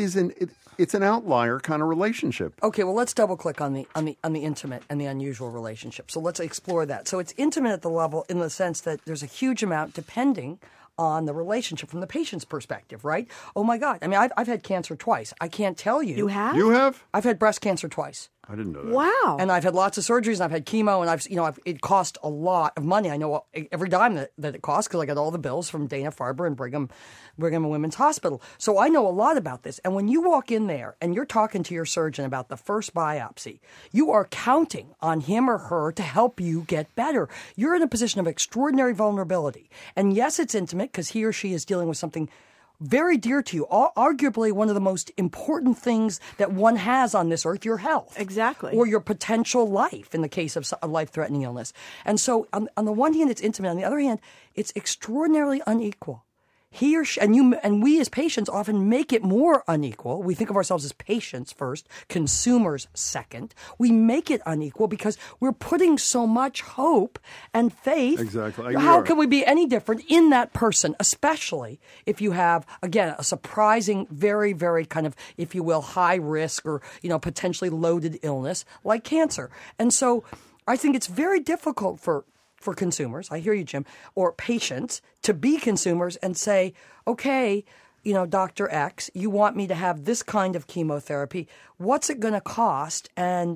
it's an outlier kind of relationship. Okay, well, let's double click on the intimate and the unusual relationship. So let's explore that. So it's intimate at the level in the sense that there's a huge amount depending on the relationship from the patient's perspective, right? Oh my God! I mean, I've had cancer twice. I can't tell you. You have? You have? I've had breast cancer twice. I didn't know that. Wow. And I've had lots of surgeries, and I've had chemo, and it cost a lot of money. I know every dime that it cost because I got all the bills from Dana-Farber and Brigham and Women's Hospital. So I know a lot about this. And when you walk in there and you're talking to your surgeon about the first biopsy, you are counting on him or her to help you get better. You're in a position of extraordinary vulnerability. And yes, it's intimate because he or she is dealing with something very dear to you, arguably one of the most important things that one has on this earth, your health. Exactly. Or your potential life in the case of a life-threatening illness. And so on the one hand, it's intimate. On the other hand, it's extraordinarily unequal. He or she, and we as patients often make it more unequal. We think of ourselves as patients first, consumers second. We make it unequal because we're putting so much hope and faith. Exactly. How can we be any different in that person, especially if you have, again, a surprising, very, very kind of, if you will, high risk or, potentially loaded illness like cancer. And so I think it's very difficult for consumers, I hear you, Jim, or patients to be consumers and say, okay, Dr. X, you want me to have this kind of chemotherapy. What's it going to cost? And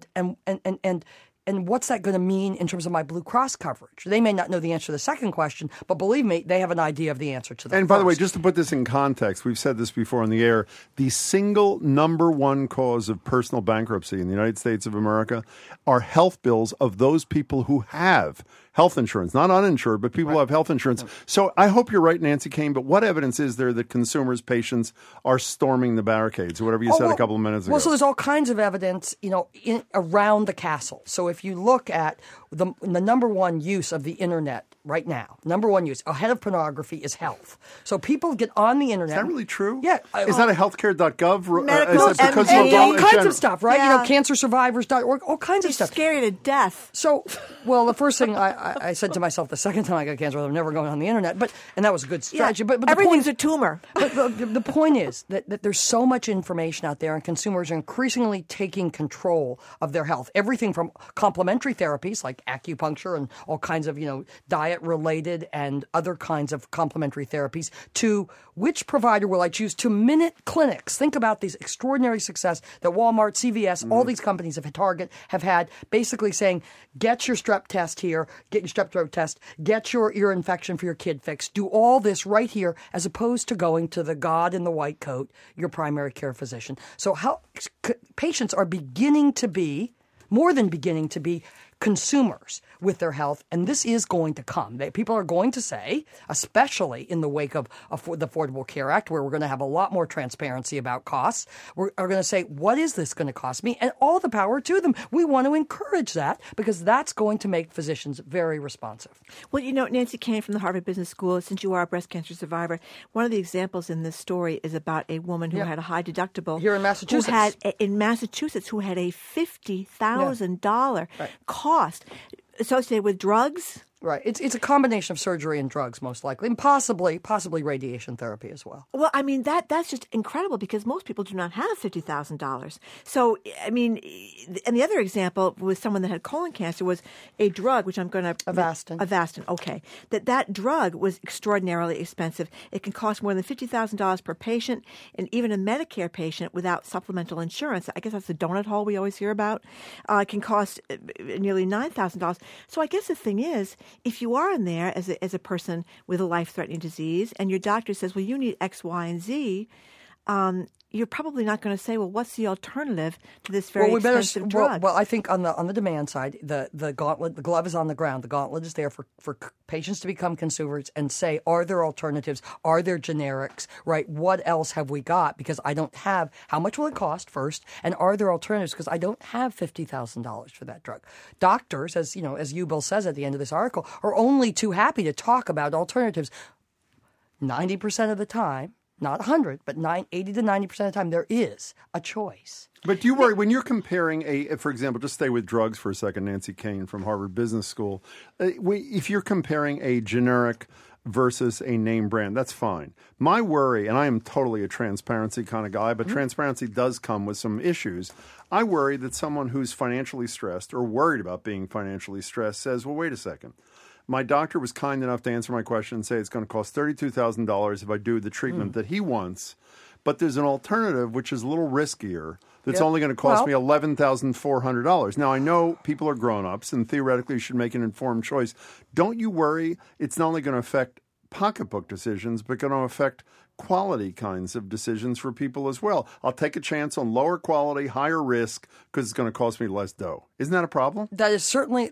what's that going to mean in terms of my Blue Cross coverage? They may not know the answer to the second question, but believe me, they have an idea of the answer to the first. And by the way, just to put this in context, we've said this before on the air, the single number one cause of personal bankruptcy in the United States of America are health bills of those people who have health insurance, not uninsured, but people who have health insurance. So I hope you're right, Nancy Kane, but what evidence is there that consumers, patients are storming the barricades, or whatever you said a couple of minutes ago? Well, so there's all kinds of evidence, around the castle. So if you look at the number one use of the internet right now, number one use ahead of pornography is health. So people get on the internet. Is that really true? Yeah. Is that a healthcare.gov? Medical, all kinds of stuff, right? Yeah. Cancersurvivors.org, all kinds of stuff. Scary to death. So, well, the first thing I I said to myself the second time I got cancer, I'm never going on the internet. And that was a good strategy. Yeah, but everything's a tumor. But the point is that there's so much information out there, and consumers are increasingly taking control of their health. Everything from complementary therapies like acupuncture and all kinds of, diet-related and other kinds of complementary therapies to which provider will I choose, to minute clinics. Think about these extraordinary success that Walmart, CVS, all these companies Target have had, basically saying, get your strep test here, get your strep throat test, get your ear infection for your kid fixed, do all this right here, as opposed to going to the god in the white coat, your primary care physician. So patients are beginning to be, more than beginning to be, consumers with their health, and this is going to come. People are going to say, especially in the wake of the Affordable Care Act, where we're going to have a lot more transparency about costs, are going to say, what is this going to cost me? And all the power to them. We want to encourage that because that's going to make physicians very responsive. Well, Nancy Kane from the Harvard Business School, since you are a breast cancer survivor, one of the examples in this story is about a woman who had a high deductible. Here in Massachusetts. Who had a $50,000 cost associated with drugs. Right. It's a combination of surgery and drugs, most likely, and possibly radiation therapy as well. Well, I mean, that's just incredible because most people do not have $50,000. So, I mean, and the other example was someone that had colon cancer was a drug, which I'm going to... Avastin. Avastin, okay. That drug was extraordinarily expensive. It can cost more than $50,000 per patient, and even a Medicare patient without supplemental insurance, I guess that's the donut hole we always hear about, can cost nearly $9,000. So I guess the thing is, if you are in there as a person with a life-threatening disease and your doctor says, well, you need X, Y, and Z, you're probably not going to say, well, what's the alternative to this very expensive drug? Well, I think on the demand side, the gauntlet, the glove is on the ground. The gauntlet is there for patients to become consumers and say, are there alternatives? Are there generics? Right? What else have we got? Because I don't have, how much will it cost first? And are there alternatives? Because I don't have $50,000 for that drug. Doctors, as Yubil says at the end of this article, are only too happy to talk about alternatives 90% of the time. Not 100, but 80 to 90% of the time, there is a choice. But do you worry when you're comparing for example, just stay with drugs for a second, Nancy Kane from Harvard Business School. If you're comparing a generic versus a name brand, that's fine. My worry, and I am totally a transparency kind of guy, but transparency does come with some issues. I worry that someone who's financially stressed or worried about being financially stressed says, well, wait a second. My doctor was kind enough to answer my question and say it's going to cost $32,000 if I do the treatment that he wants. But there's an alternative, which is a little riskier, that's only going to cost me $11,400. Now, I know people are grown-ups and theoretically should make an informed choice. Don't you worry it's not only going to affect pocketbook decisions, but going to affect quality kinds of decisions for people as well. I'll take a chance on lower quality, higher risk because it's going to cost me less dough. Isn't that a problem? That is certainly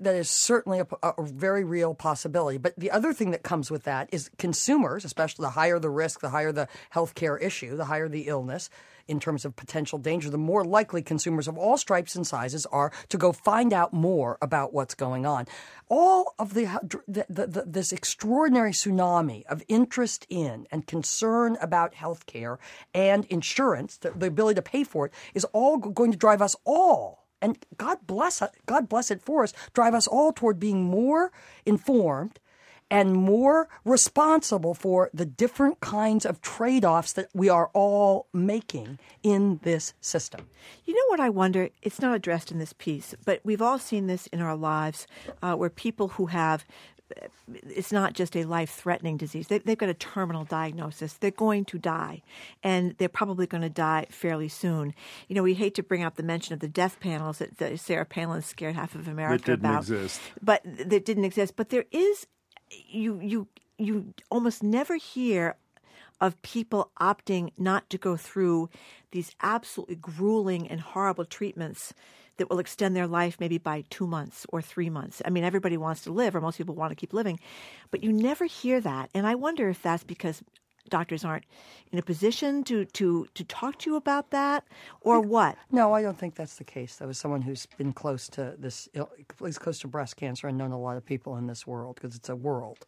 a very real possibility. But the other thing that comes with that is consumers, especially the higher the risk, the higher the healthcare issue, the higher the illness in terms of potential danger, the more likely consumers of all stripes and sizes are to go find out more about what's going on. All of this extraordinary tsunami of interest in and concern about healthcare and insurance, the ability to pay for it, is all going to drive us all, and God bless it for us, drive us all toward being more informed and more responsible for the different kinds of trade-offs that we are all making in this system. You know what I wonder? It's not addressed in this piece, but we've all seen this in our lives where people who have it's not just a life-threatening disease. They've got a terminal diagnosis. They're going to die, and they're probably going to die fairly soon. We hate to bring out the mention of the death panels that Sarah Palin scared half of America about. That didn't exist. But there is, you almost never hear of people opting not to go through these absolutely grueling and horrible treatments that will extend their life maybe by 2 months or 3 months. I mean, everybody wants to live, or most people want to keep living, but you never hear that. And I wonder if that's because doctors aren't in a position to talk to you about that, or what? No, I don't think that's the case. That was someone who's been close to close to breast cancer and known a lot of people in this world, because it's a world.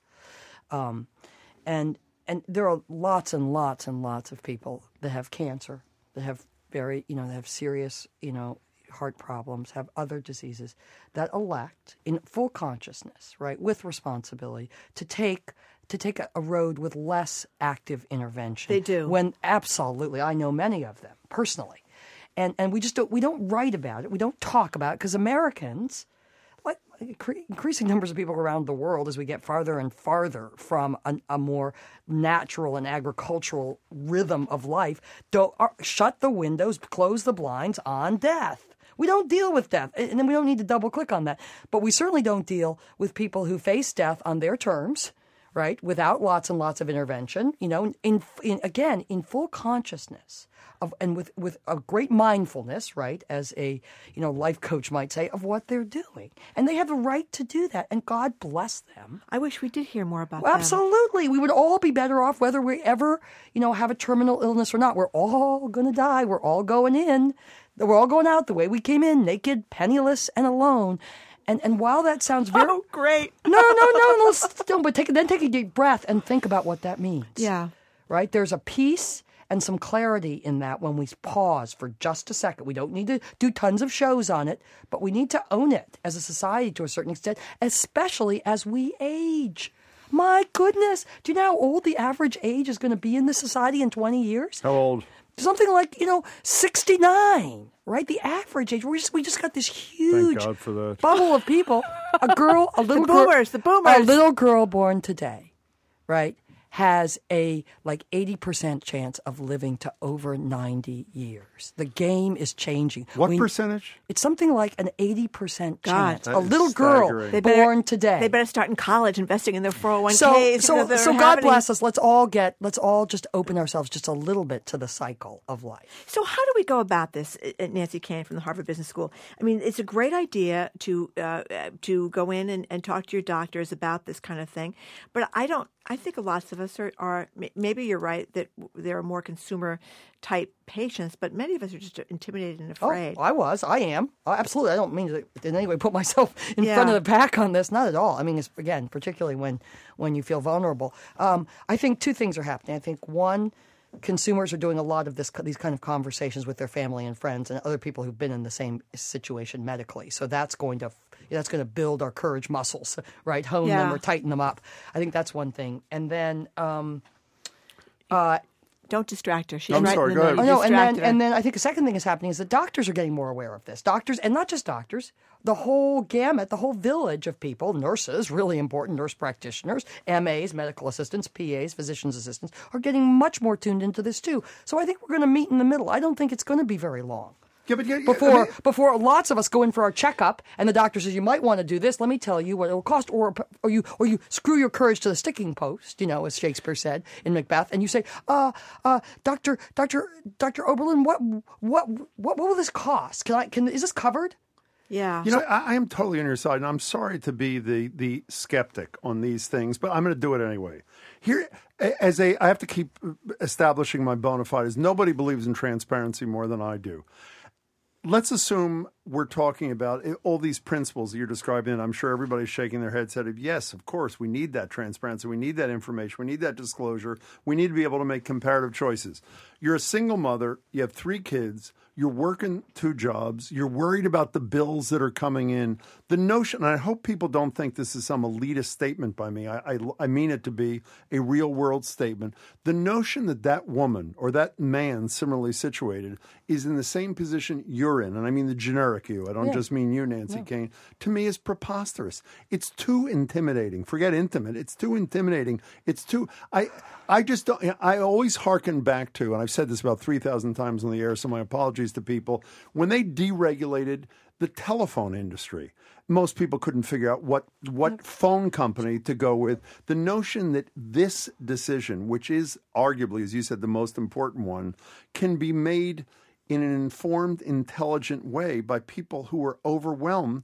And there are lots and lots and lots of people that have cancer, that have they have serious, heart problems, have other diseases, that elect in full consciousness, right, with responsibility, to take a road with less active intervention. They do. When absolutely, I know many of them personally, and we just don't write about it. We don't talk about it because Americans, like increasing numbers of people around the world, as we get farther and farther from a more natural and agricultural rhythm of life, shut the windows, close the blinds on death. We don't deal with death, and then we don't need to double click on that. But we certainly don't deal with people who face death on their terms, right, without lots and lots of intervention, in full consciousness and with a great mindfulness, right, as a life coach might say, of what they're doing. And they have the right to do that, and God bless them. I wish we did hear more about that. them. Absolutely. We would all be better off whether we ever, have a terminal illness or not. We're all going to die. We're all going in. We're all going out the way we came in, naked, penniless, and alone. And while that sounds very... Oh, great. No, but take a deep breath and think about what that means. Yeah. Right? There's a peace and some clarity in that when we pause for just a second. We don't need to do tons of shows on it, but we need to own it as a society to a certain extent, especially as we age. My goodness. Do you know how old the average age is going to be in this society in 20 years? How old? Something like, 69, right? The average age. We just got this huge Thank God for that. bubble of people. The boomers. A little girl born today, right, has a 80% chance of living to over 90 years. The game is changing. What percentage? It's something like an 80% chance. That a little girl born today. They better start in college investing in their 401ks. So God bless us. Let's all just open ourselves just a little bit to the cycle of life. So how do we go about this, Nancy Kane from the Harvard Business School? I mean, it's a great idea to go in and talk to your doctors about this kind of thing, but I think lots of us are maybe you're right that there are more consumer type patients, but many of us are just intimidated and afraid. Oh, I am. Absolutely. I don't mean to in any way put myself in front of the pack on this. Not at all. I mean, it's, again, particularly when you feel vulnerable. I think two things are happening. I think one, consumers are doing a lot of these kind of conversations with their family and friends and other people who've been in the same situation medically. So that's going to build our courage muscles, right? Hone them or tighten them up. I think that's one thing. And then don't distract her. She's I'm right sorry. in the Go ahead. middle. And then I think a second thing is happening is that doctors are getting more aware of this. Doctors, and not just doctors, the whole gamut, the whole village of people, nurses, really important, nurse practitioners, MAs, medical assistants, PAs, physician's assistants, are getting much more tuned into this too. So I think we're going to meet in the middle. I don't think it's going to be very long. Before lots of us go in for our checkup and the doctor says you might want to do this, let me tell you what it will cost, or you screw your courage to the sticking post, as Shakespeare said in Macbeth, and you say, Dr. Oberlin, what will this cost? Is this covered? Yeah. I am totally on your side, and I'm sorry to be the skeptic on these things, but I'm going to do it anyway. Here, I have to keep establishing my bona fides. Nobody believes in transparency more than I do. Let's assume we're talking about all these principles that you're describing, and I'm sure everybody's shaking their head, said, yes, of course, we need that transparency. We need that information. We need that disclosure. We need to be able to make comparative choices. You're a single mother. You have 3 kids. You're working 2 jobs. You're worried about the bills that are coming in. The notion, and I hope people don't think this is some elitist statement by me. I mean it to be a real-world statement. The notion that woman or that man similarly situated is in the same position you're in, and I mean the generic you. I don't just mean you, Nancy Kane. To me, is preposterous. It's too intimidating. Forget intimate. It's too intimidating. It's too... I just don't... I always hearken back to, and I've said this about 3,000 times on the air, so my apologies to people, when they deregulated the telephone industry. Most people couldn't figure out what phone company to go with. The notion that this decision, which is arguably, as you said, the most important one, can be made in an informed, intelligent way by people who are overwhelmed.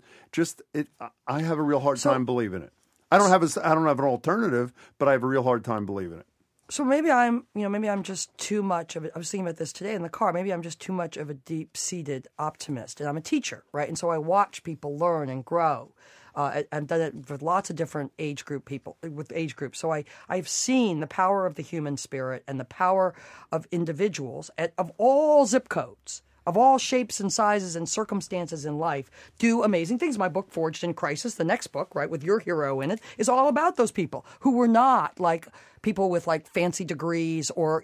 I have a real hard time believing it. I don't have an alternative, but I have a real hard time believing it. So maybe I'm just too much of it. I was thinking about this today in the car. Maybe I'm just too much of a deep-seated optimist. And I'm a teacher, right? And so I watch people learn and grow. I've done it with lots of different age groups. So I've seen the power of the human spirit and the power of individuals of all zip codes of all shapes and sizes and circumstances in life do amazing things. My book, Forged in Crisis, the next book, right, with your hero in it, is all about those people who were not like people with like fancy degrees or,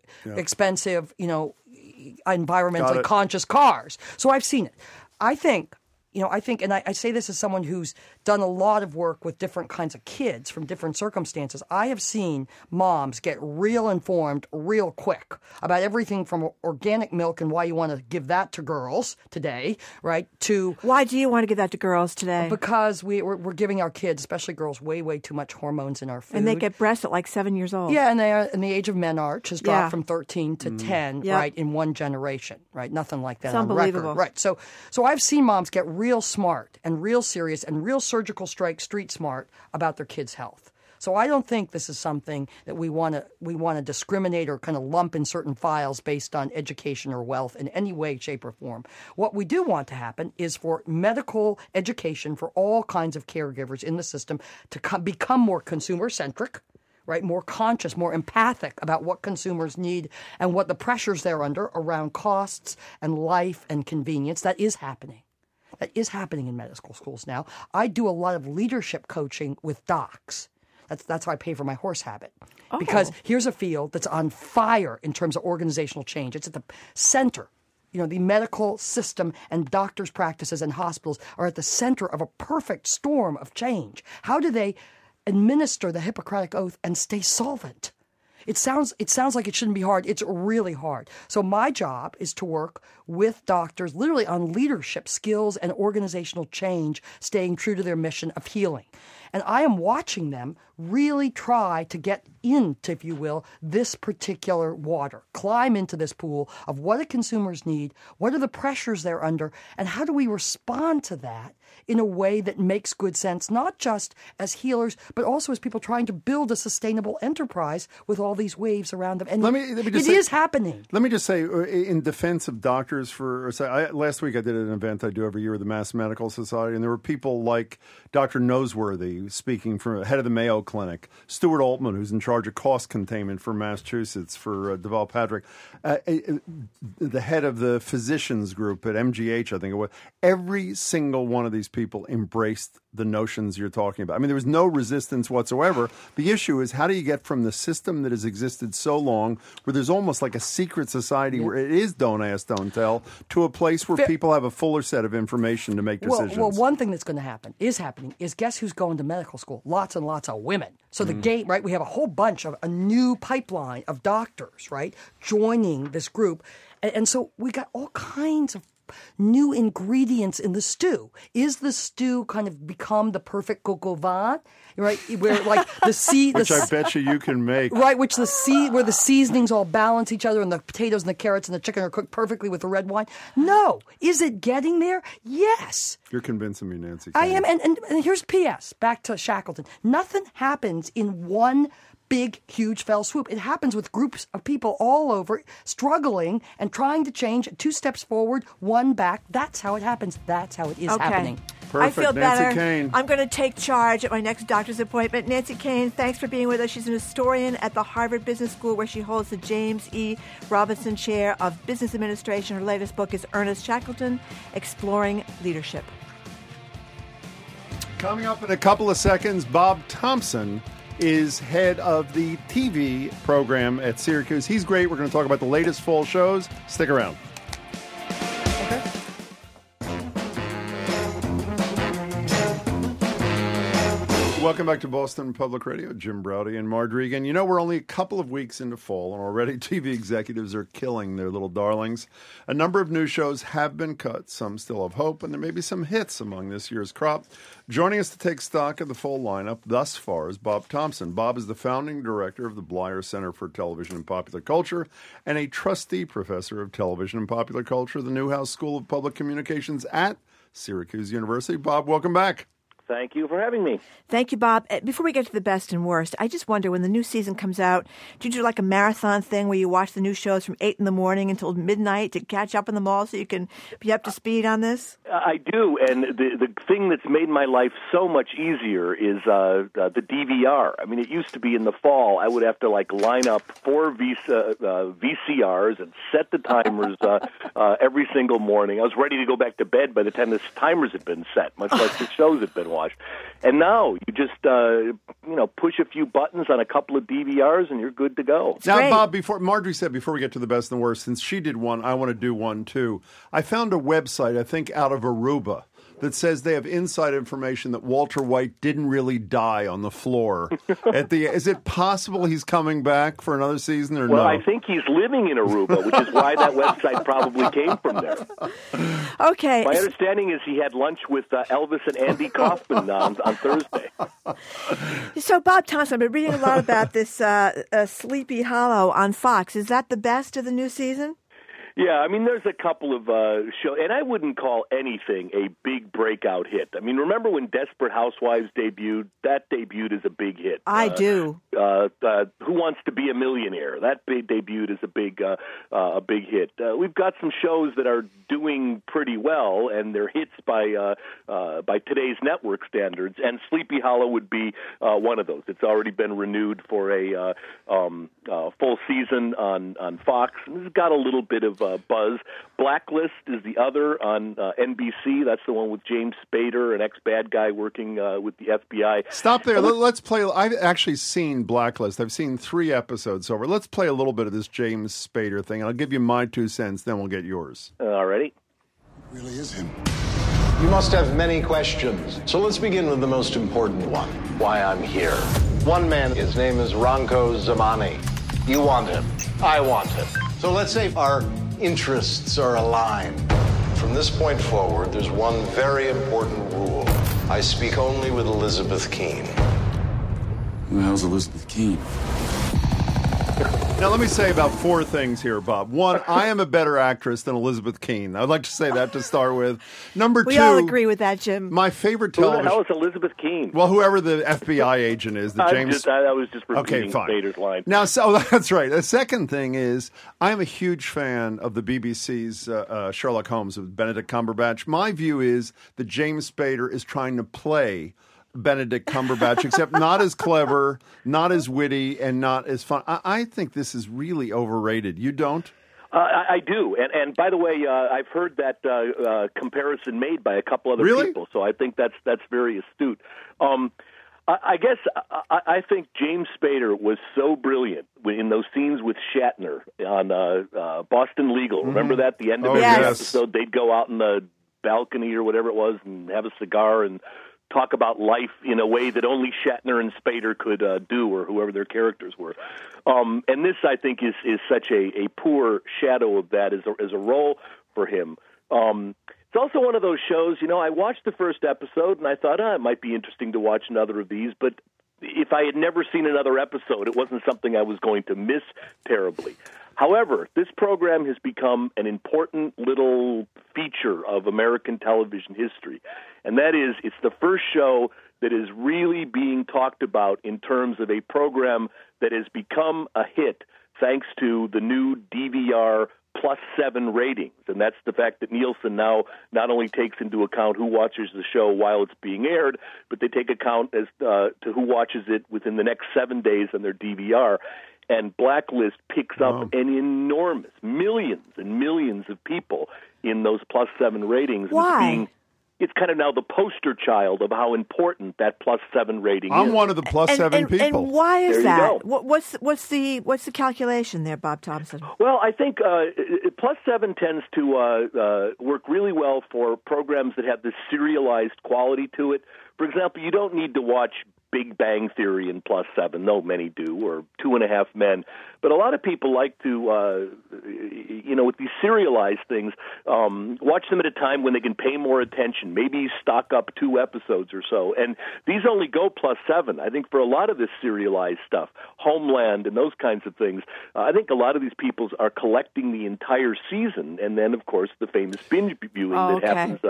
expensive, environmentally conscious cars. So I've seen it. I think, and I say this as someone who's done a lot of work with different kinds of kids from different circumstances. I have seen moms get real informed real quick about everything from organic milk and why you want to give that to girls today, right, to... Why do you want to give that to girls today? Because we're giving our kids, especially girls, way, way too much hormones in our food. And they get breasts at like 7 years old. Yeah, and the age of menarche has dropped from 13 to 10, right, in one generation, right? Nothing like that on record. Right, so I've seen moms get real smart and real serious and real surgical strike street smart about their kids' health. So I don't think this is something that we want to discriminate or kind of lump in certain files based on education or wealth in any way, shape, or form. What we do want to happen is for medical education for all kinds of caregivers in the system to become more consumer-centric, right, more conscious, more empathic about what consumers need and what the pressures they're under around costs and life and convenience. That is happening. That is happening in medical schools now. I do a lot of leadership coaching with docs. That's how I pay for my horse habit. Oh. Because here's a field that's on fire in terms of organizational change. It's at the center. The medical system and doctors' practices and hospitals are at the center of a perfect storm of change. How do they administer the Hippocratic Oath and stay solvent? It sounds like it shouldn't be hard. It's really hard. So my job is to work with doctors literally on leadership skills and organizational change, staying true to their mission of healing. And I am watching them really try to get into, if you will, this particular water, climb into this pool of what do consumers need, what are the pressures they're under, and how do we respond to that in a way that makes good sense, not just as healers, but also as people trying to build a sustainable enterprise with all these waves around them. And it is happening. Let me just say, in defense of doctors, last week I did an event I do every year with the Mass Medical Society, and there were people like Dr. Noseworthy speaking from head of the Mayo Clinic, Stuart Altman, who's in charge of cost containment for Massachusetts, for Deval Patrick, the head of the physicians group at MGH, I think it was. Every single one of these people embraced the notions you're talking about. I mean, there was no resistance whatsoever. The issue is, how do you get from the system that has existed so long, where there's almost like a secret society where it is don't ask, don't tell, to a place where people have a fuller set of information to make decisions? Well, one thing that's going to happen, is guess who's going to medical school? Lots and lots of women. So the game, right, we have a whole bunch of a new pipeline of doctors, right, joining this group. And so we got all kinds of new ingredients in the stew. Is the stew kind of become the perfect coq au vin, right? Where like which I bet you can make, right? Where the seasonings all balance each other, and the potatoes and the carrots and the chicken are cooked perfectly with the red wine. No, is it getting there? Yes. You're convincing me, Nancy. I am, and here's P.S. Back to Shackleton. Nothing happens in one big, huge fell swoop. It happens with groups of people all over struggling and trying to change 2 steps forward, 1 back. That's how it happens. That's how it is happening. Perfect. I feel Nancy better. Kane. I'm going to take charge at my next doctor's appointment. Nancy Kane, thanks for being with us. She's an historian at the Harvard Business School, where she holds the James E. Robinson Chair of Business Administration. Her latest book is Ernest Shackleton, Exploring Leadership. Coming up in a couple of seconds, Bob Thompson is head of the TV program at Syracuse. He's great. We're going to talk about the latest fall shows. Stick around. Okay. Welcome back to Boston Public Radio. Jim Braude and Margery again. We're only a couple of weeks into fall, and already TV executives are killing their little darlings. A number of new shows have been cut. Some still have hope, and there may be some hits among this year's crop. Joining us to take stock of the full lineup thus far is Bob Thompson. Bob is the founding director of the Bleier Center for Television and Popular Culture and a trustee professor of television and popular culture at the Newhouse School of Public Communications at Syracuse University. Bob, welcome back. Thank you for having me. Thank you, Bob. Before we get to the best and worst, I just wonder, when the new season comes out, do you do like a marathon thing where you watch the new shows from 8 in the morning until midnight to catch up on them all so you can be up to speed on this? I do, and the thing that's made my life so much easier is the DVR. I mean, it used to be in the fall, I would have to line up 4 VCRs and set the timers every single morning. I was ready to go back to bed by the time the timers had been set, much like the shows had been watched. And now you just push a few buttons on a couple of DVRs and you're good to go. Now, Bob, Marjorie said before we get to the best and the worst, since she did one, I want to do one too. I found a website, I think out of Aruba, that says they have inside information that Walter White didn't really die on the floor. Is it possible he's coming back for another season or no? Well, I think he's living in Aruba, which is why that website probably came from there. Okay. My understanding is he had lunch with Elvis and Andy Kaufman on Thursday. So, Bob Thompson, I've been reading a lot about this Sleepy Hollow on Fox. Is that the best of the new season? Yeah, I mean, there's a couple of shows, and I wouldn't call anything a big breakout hit. I mean, remember when Desperate Housewives debuted? That debuted as a big hit. I do. Who Wants to Be a Millionaire? That debuted as a big hit. We've got some shows that are doing pretty well, and they're hits by today's network standards, and Sleepy Hollow would be one of those. It's already been renewed for a full season on Fox. It's got a little bit of buzz. Blacklist is the other on NBC. That's the one with James Spader, an ex-bad guy working with the FBI. Stop there. Let's play. I've actually seen Blacklist. I've seen 3 episodes over. Let's play a little bit of this James Spader thing, and I'll give you my 2 cents, then we'll get yours. All righty. It really is him. You must have many questions. So let's begin with the most important one. Why I'm here. One man, his name is Ranko Zamani. You want him. I want him. So let's say our interests are aligned. From this point forward, there's one very important rule. I speak only with Elizabeth Keene. Who the hell's Elizabeth Keene? Now, let me say about 4 things here, Bob. 1, I am a better actress than Elizabeth Keene. I'd like to say that to start with. Number 2... We all agree with that, Jim. My favorite television... Who the hell is Elizabeth Keene? Well, whoever the FBI agent is, the James... I was just repeating Spader's line. Now, so that's right. The second thing is, I'm a huge fan of the BBC's Sherlock Holmes with Benedict Cumberbatch. My view is that James Spader is trying to play Benedict Cumberbatch, except not as clever, not as witty, and not as fun. I think this is really overrated. You don't? I do. And by the way, I've heard that comparison made by a couple other people, so I think that's very astute. I guess I think James Spader was so brilliant in those scenes with Shatner on Boston Legal. Remember that? The end of every episode, they'd go out on the balcony or whatever it was and have a cigar and talk about life in a way that only Shatner and Spader could do, or whoever their characters were. And this, I think, is such a poor shadow of that as a role for him. It's also one of those shows, I watched the first episode and I thought, it might be interesting to watch another of these, but if I had never seen another episode, it wasn't something I was going to miss terribly. However, this program has become an important little feature of American television history, and that is it's the first show that is really being talked about in terms of a program that has become a hit thanks to the new DVR +7 ratings, and that's the fact that Nielsen now not only takes into account who watches the show while it's being aired, but they take account as to who watches it within the next 7 days on their DVR. And Blacklist picks up an enormous millions and millions of people in those +7 ratings. Why? It's kind of now the poster child of how important that +7 rating is. I'm one of the +7 people. And why is that? Go. What's the calculation there, Bob Thompson? Well, I think +7 tends to work really well for programs that have this serialized quality to it. For example, you don't need to watch Big Bang Theory in +7, though many do, or 2.5 Men. But a lot of people like to, with these serialized things, watch them at a time when they can pay more attention, maybe stock up 2 episodes or so. And these only go +7. I think for a lot of this serialized stuff, Homeland and those kinds of things, I think a lot of these people are collecting the entire season, and then, of course, the famous binge viewing that happens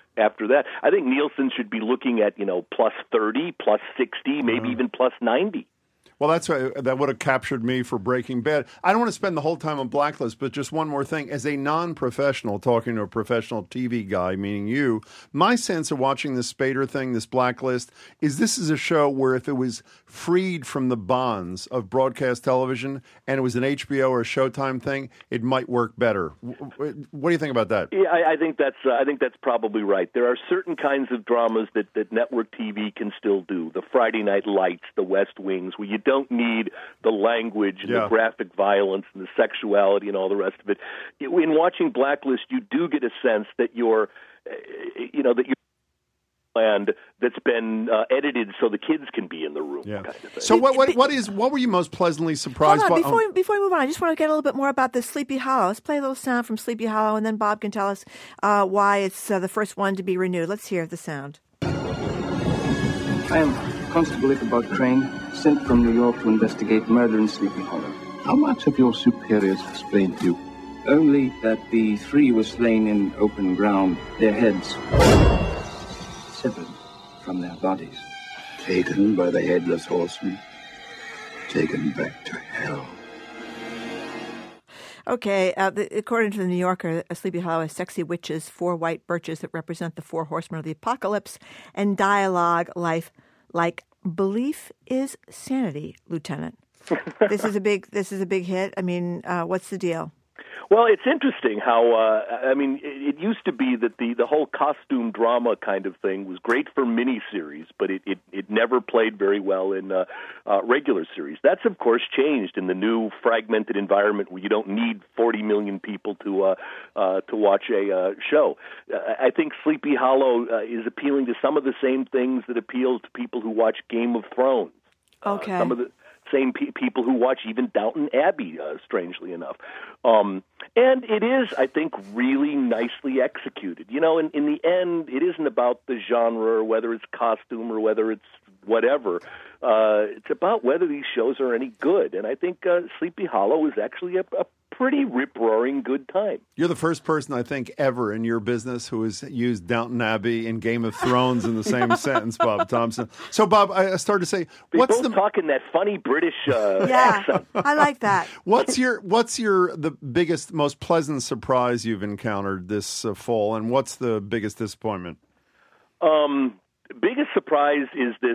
after that. I think Nielsen should be looking at, plus 30, plus 60, maybe even plus 90. Well, that would have captured me for Breaking Bad. I don't want to spend the whole time on Blacklist, but just one more thing. As a non-professional, talking to a professional TV guy, meaning you, my sense of watching this Spader thing, this Blacklist, is this is a show where if it was freed from the bonds of broadcast television and it was an HBO or a Showtime thing, it might work better. What do you think about that? Yeah, I think that's probably right. There are certain kinds of dramas that network TV can still do. The Friday Night Lights, the West Wings, where you don't need the language and the graphic violence and the sexuality and all the rest of it. In watching Blacklist, you do get a sense that you're land that's been edited so the kids can be in the room. Yeah. Kind of thing. So what were you most pleasantly surprised Hold on, by? before we move on, I just want to get a little bit more about the Sleepy Hollow. Let's play a little sound from Sleepy Hollow, and then Bob can tell us why it's the first one to be renewed. Let's hear the sound. I am Constable Ichabod Crane, sent from New York to investigate murder in Sleepy Hollow. How much have your superiors explained to you? Only that the three were slain in open ground, their heads severed from their bodies. Taken by the Headless Horseman, taken back to hell. Okay, according to the New Yorker, Sleepy Hollow has sexy witches, 4 white birches that represent the 4 horsemen of the apocalypse, and dialogue like belief is sanity, Lieutenant. This is a big hit. I mean, what's the deal? Well, it's interesting how, it used to be that the whole costume drama kind of thing was great for miniseries, but it never played very well in regular series. That's, of course, changed in the new fragmented environment where you don't need 40 million people to watch a show. I think Sleepy Hollow is appealing to some of the same things that appeal to people who watch Game of Thrones. Okay. Some of the same people who watch even Downton Abbey, strangely enough. And it is, I think, really nicely executed. In the end, it isn't about the genre or whether it's costume or whether it's whatever. It's about whether these shows are any good. And I think Sleepy Hollow is actually a pretty rip-roaring good time. You're the first person, I think, ever in your business who has used Downton Abbey and Game of Thrones in the same sentence, Bob Thompson. So, Bob, I started to say, what's talking that funny British accent? I like that. What's the biggest, most pleasant surprise you've encountered this fall, and what's the biggest disappointment? Biggest surprise is this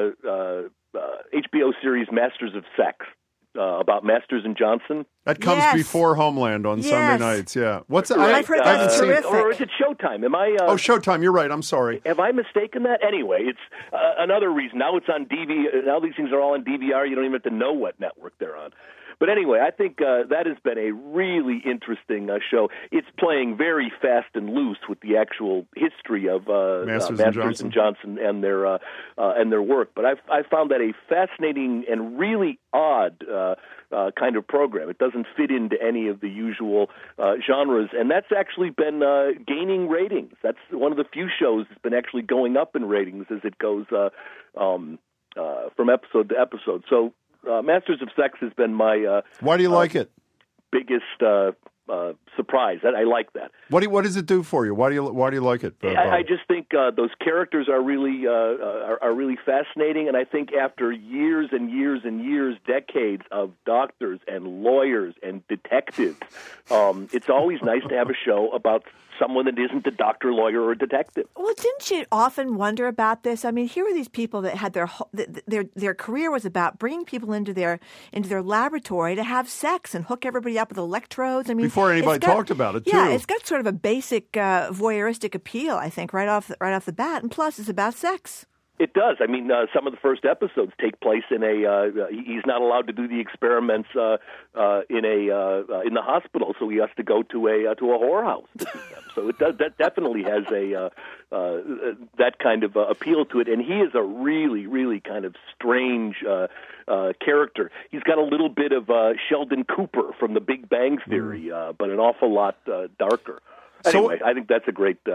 HBO series Masters of Sex. About Masters and Johnson. That comes before Homeland on Sunday nights. Yeah, what's I've heard that's terrific. Or is it Showtime? Am I? Showtime. You're right. I'm sorry. Have I mistaken that? Anyway, it's another reason. Now it's on DVR. Now these things are all on DVR. You don't even have to know what network they're on. But anyway, I think that has been a really interesting show. It's playing very fast and loose with the actual history of Masters and Johnson and their work. But I found that a fascinating and really odd kind of program. It doesn't fit into any of the usual genres, and that's actually been gaining ratings. That's one of the few shows that's been actually going up in ratings as it goes from episode to episode. So Masters of Sex has been my why do you like it? Biggest surprise. I like that. What does it do for you? Why do you like it? I just think those characters are really fascinating, and I think after years and years and years, decades of doctors and lawyers and detectives, it's always nice to have a show about someone that isn't a doctor, lawyer, or detective. Well, didn't you often wonder about this? I mean, here were these people that had their career was about bringing people into their laboratory to have sex and hook everybody up with electrodes. I mean, before anybody talked about it, too. Yeah, it's got sort of a basic voyeuristic appeal, I think, right off the bat, and plus it's about sex. It does. I mean, some of the first episodes take place in he's not allowed to do the experiments in the hospital, so he has to go to a whorehouse to do them. So it does. That definitely has that kind of appeal to it. And he is a really, really kind of strange character. He's got a little bit of Sheldon Cooper from The Big Bang Theory, but an awful lot darker. Anyway, I think that's a great.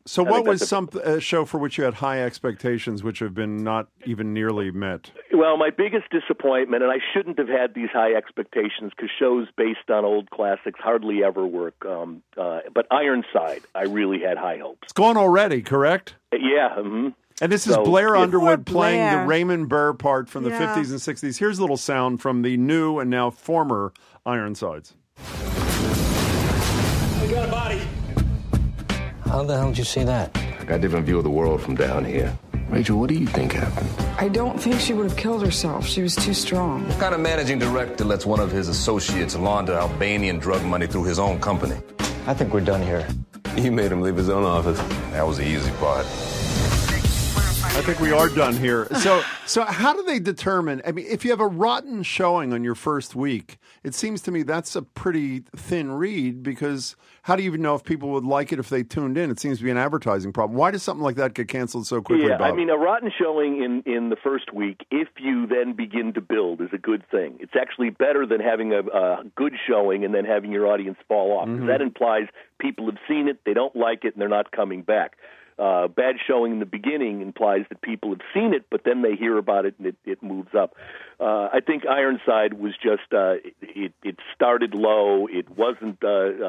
So what was some show for which you had high expectations, which have been not even nearly met? Well, my biggest disappointment, and I shouldn't have had these high expectations because shows based on old classics hardly ever work, but Ironside, I really had high hopes. It's gone already, correct? Yeah. Mm-hmm. And this is Blair Underwood playing Blair. the Raymond Burr part from the 50s and 60s. Here's a little sound from the new and now former Ironsides. We got a body. How the hell did you see that? I got a different view of the world from down here. Rachel, what do you think happened? I don't think she would have killed herself. She was too strong. What kind of managing director lets one of his associates launder Albanian drug money through his own company? I think we're done here. You made him leave his own office. That was the easy part. I think we are done here. So how do they determine? I mean, if you have a rotten showing on your first week, it seems to me that's a pretty thin read because how do you even know if people would like it if they tuned in? It seems to be an advertising problem. Why does something like that get canceled so quickly, Yeah, Bob? I mean, a rotten showing in the first week, if you then begin to build, is a good thing. It's actually better than having a good showing and then having your audience fall off. 'Cause that implies people have seen it, they don't like it, and they're not coming back. Bad showing in the beginning implies that people have seen it, but then they hear about it and it moves up. I think Ironside was just it started low. It wasn't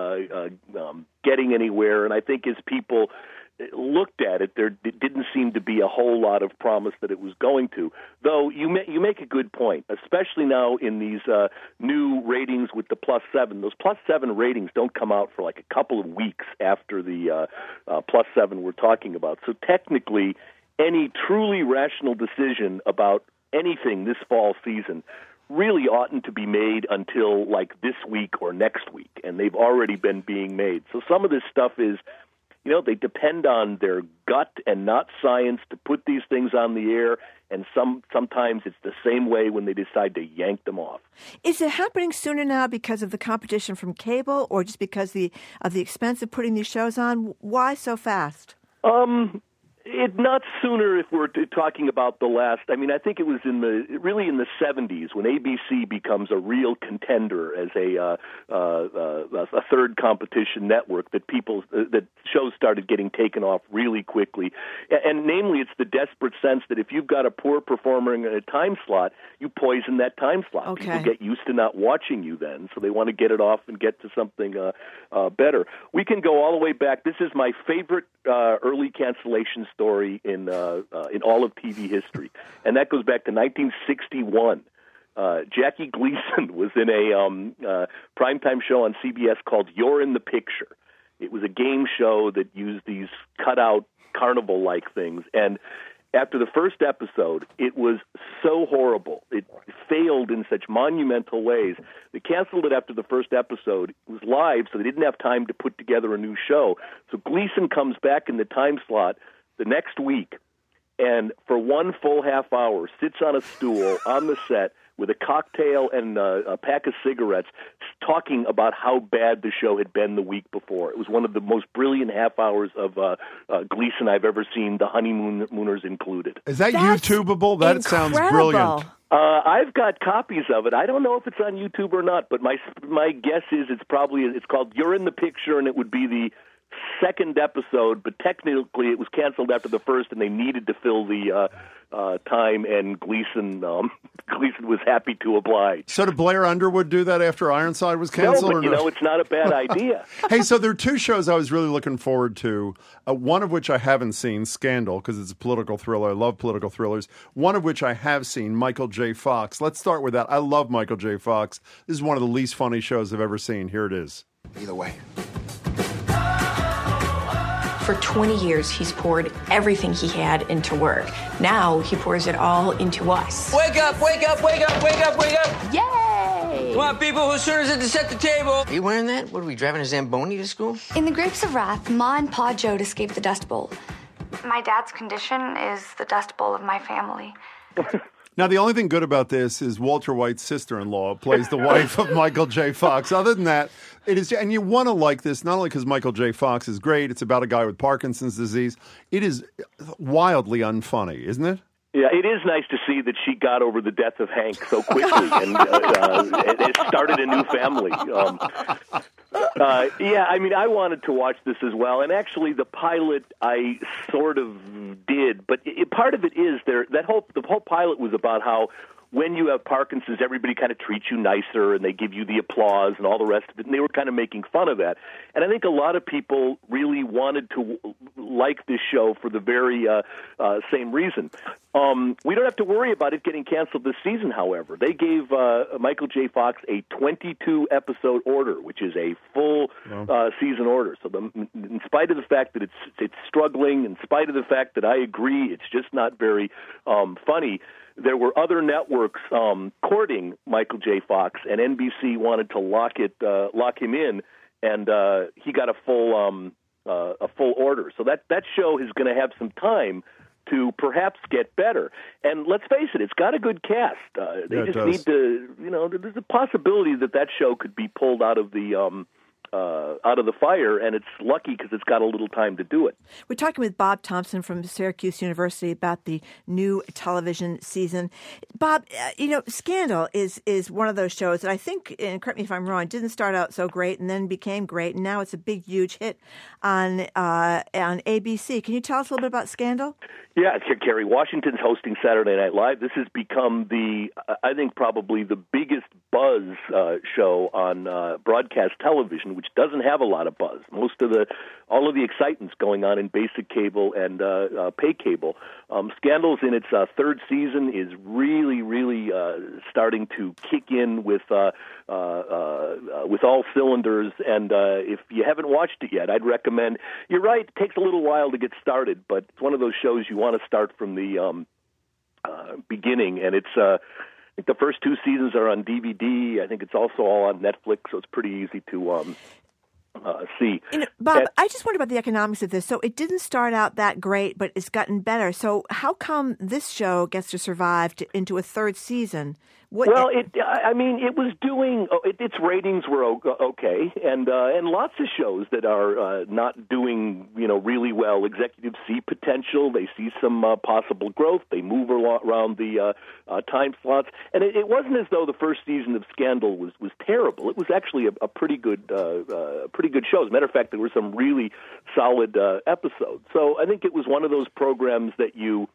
getting anywhere, and I think as people looked at it, there didn't seem to be a whole lot of promise that it was going to. Though you make a good point, especially now in these new ratings with the +7. Those +7 ratings don't come out for like a couple of weeks after the +7 we're talking about. So technically, any truly rational decision about anything this fall season really oughtn't to be made until like this week or next week, and they've already been being made. So some of this stuff is, they depend on their gut and not science to put these things on the air, and sometimes it's the same way when they decide to yank them off. Is it happening sooner now because of the competition from cable or just because of the expense of putting these shows on? Why so fast? Not sooner if we're talking about the last. I mean, I think it was in the 70s when ABC becomes a real contender as a third competition network that shows started getting taken off really quickly. And namely, it's the desperate sense that if you've got a poor performer in a time slot, you poison that time slot. Okay. People get used to not watching you then, so they want to get it off and get to something better. We can go all the way back. This is my favorite early cancellation story in all of TV history, and that goes back to 1961. Jackie Gleason was in a primetime show on CBS called You're in the Picture. It was a game show that used these cutout carnival-like things, and after the first episode, it was so horrible. It failed in such monumental ways. They canceled it after the first episode. It was live, so they didn't have time to put together a new show. So Gleason comes back in the time slot the next week, and for one full half hour, sits on a stool on the set with a cocktail and a pack of cigarettes, talking about how bad the show had been the week before. It was one of the most brilliant half hours of Gleason I've ever seen, the honeymooners included. Is that YouTubeable? That sounds brilliant. I've got copies of it. I don't know if it's on YouTube or not, but my guess is it's called You're in the Picture, and it would be the second episode, but technically it was canceled after the first, and they needed to fill the time, and Gleason was happy to oblige. So did Blair Underwood do that after Ironside was canceled? No, but it's not a bad idea. Hey, so there are two shows I was really looking forward to, one of which I haven't seen, Scandal, because it's a political thriller. I love political thrillers. One of which I have seen, Michael J. Fox. Let's start with that. I love Michael J. Fox. This is one of the least funny shows I've ever seen. Here it is. Either way. For 20 years, he's poured everything he had into work. Now he pours it all into us. Wake up, wake up, wake up, wake up, wake up. Yay! Come on, people, whose turn is it to set the table? Are you wearing that? What are we, driving a Zamboni to school? In the Grapes of Wrath, Ma and Pa Joad escaped the Dust Bowl. My dad's condition is the Dust Bowl of my family. Now, the only thing good about this is Walter White's sister-in-law plays the wife of Michael J. Fox. Other than that, it is, and you want to like this not only because Michael J. Fox is great. It's about a guy with Parkinson's disease. It is wildly unfunny, isn't it? Yeah, it is nice to see that she got over the death of Hank so quickly and it started a new family. Yeah, I mean, I wanted to watch this as well, and actually, the pilot I sort of did, but part of it is the whole pilot was about how when you have Parkinson's, everybody kind of treats you nicer, and they give you the applause and all the rest of it, and they were kind of making fun of that. And I think a lot of people really wanted to like this show for the very same reason. We don't have to worry about it getting canceled this season, however. They gave Michael J. Fox a 22-episode order, which is a full season order. So in spite of the fact that it's struggling, in spite of the fact that I agree it's just not very funny, there were other networks courting Michael J. Fox, and NBC wanted to lock him in, and he got a full order. So that show is going to have some time to perhaps get better. And let's face it, it's got a good cast. They just need to, there's a possibility that show could be pulled out of the fire, and it's lucky because it's got a little time to do it. We're talking with Bob Thompson from Syracuse University about the new television season. Bob, Scandal is one of those shows that I think, and correct me if I'm wrong, didn't start out so great and then became great, and now it's a big, huge hit on ABC. Can you tell us a little bit about Scandal? Yeah, Kerry Washington's hosting Saturday Night Live. This has become I think probably the biggest buzz show on broadcast television, which doesn't have a lot of buzz. All of the excitement's going on in basic cable and pay cable. Scandal's in its third season, is really, really starting to kick in with all cylinders. And if you haven't watched it yet, I'd recommend. You're right; it takes a little while to get started, but it's one of those shows you want to start from the beginning. And it's. I think the first two seasons are on DVD. I think it's also all on Netflix, so it's pretty easy to see. Bob, I just wonder about the economics of this. So it didn't start out that great, but it's gotten better. So how come this show gets to survive into a third season? It was doing. Its ratings were okay, and lots of shows that are not doing really well. Executives see potential. They see some possible growth. They move around the time slots, and it wasn't as though the first season of Scandal was terrible. It was actually a pretty good show. As a matter of fact, there were some really solid episodes. So I think it was one of those programs that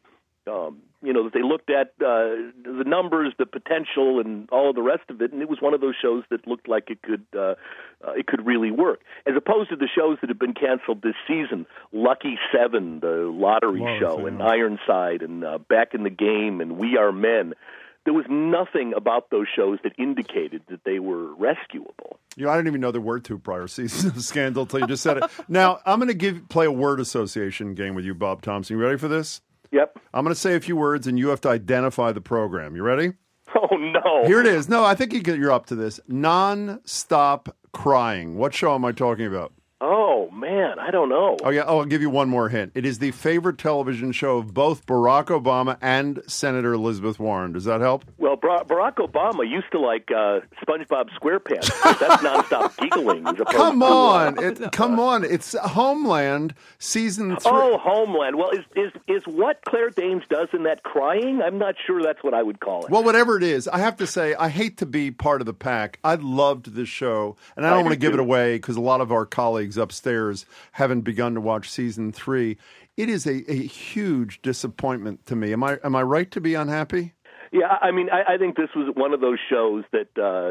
that they looked at the numbers, the potential, and all of the rest of it, and it was one of those shows that looked like it could really work, as opposed to the shows that have been canceled this season. Lucky 7, the lottery show, and Ironside, and Back in the Game, and We Are Men. There was nothing about those shows that indicated that they were rescuable. I didn't even know there were two prior seasons of Scandal until you just said it. Now, I'm going to play a word association game with you, Bob Thompson. You ready for this? Yep. I'm going to say a few words, and you have to identify the program. You ready? Oh, no. Here it is. No, I think you're up to this. Non-stop crying. What show am I talking about? Oh, man, I don't know. Oh, yeah. Oh, I'll give you one more hint. It is the favorite television show of both Barack Obama and Senator Elizabeth Warren. Does that help? Well, Barack Obama used to like SpongeBob SquarePants. That's nonstop giggling. Come on. It's Homeland season 3. Oh, Homeland. Well, is what Claire Danes does in that crying? I'm not sure that's what I would call it. Well, whatever it is, I have to say, I hate to be part of the pack. I loved this show, and I don't want to give it away because a lot of our colleagues upstairs haven't begun to watch season 3. It is a huge disappointment to me. Am I right to be unhappy? Yeah, I mean, I think this was one of those shows that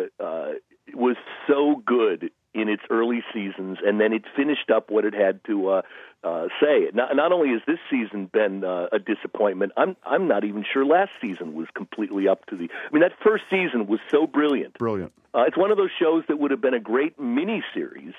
was so good in its early seasons, and then it finished up what it had to say. Not only has this season been a disappointment, I'm not even sure last season was completely up to the. I mean, that first season was so brilliant. Brilliant. It's one of those shows that would have been a great miniseries,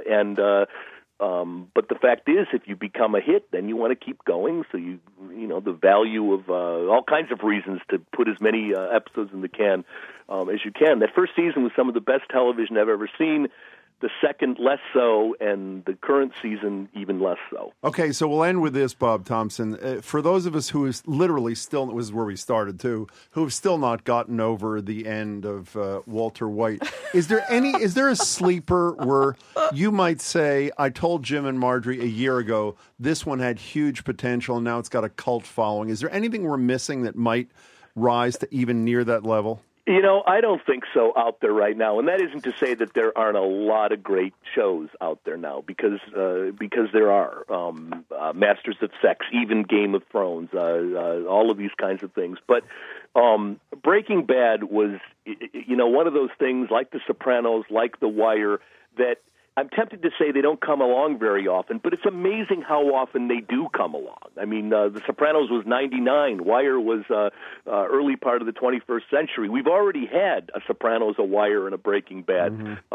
but the fact is, if you become a hit, then you want to keep going. So the value of all kinds of reasons to put as many episodes in the can as you can. That first season was some of the best television I've ever seen. The second, less so, and the current season, even less so. Okay, so we'll end with this, Bob Thompson. For those of us who is literally still, this is where we started too, who have still not gotten over the end of Walter White, is there a sleeper where you might say, I told Jim and Marjorie a year ago, this one had huge potential, and now it's got a cult following. Is there anything we're missing that might rise to even near that level? I don't think so out there right now, and that isn't to say that there aren't a lot of great shows out there now, because there are Masters of Sex, even Game of Thrones, all of these kinds of things. But Breaking Bad was, one of those things like The Sopranos, like The Wire, that I'm tempted to say they don't come along very often, but it's amazing how often they do come along. I mean, The Sopranos was 99. Wire was early part of the 21st century. We've already had a Sopranos, a Wire, and a Breaking Bad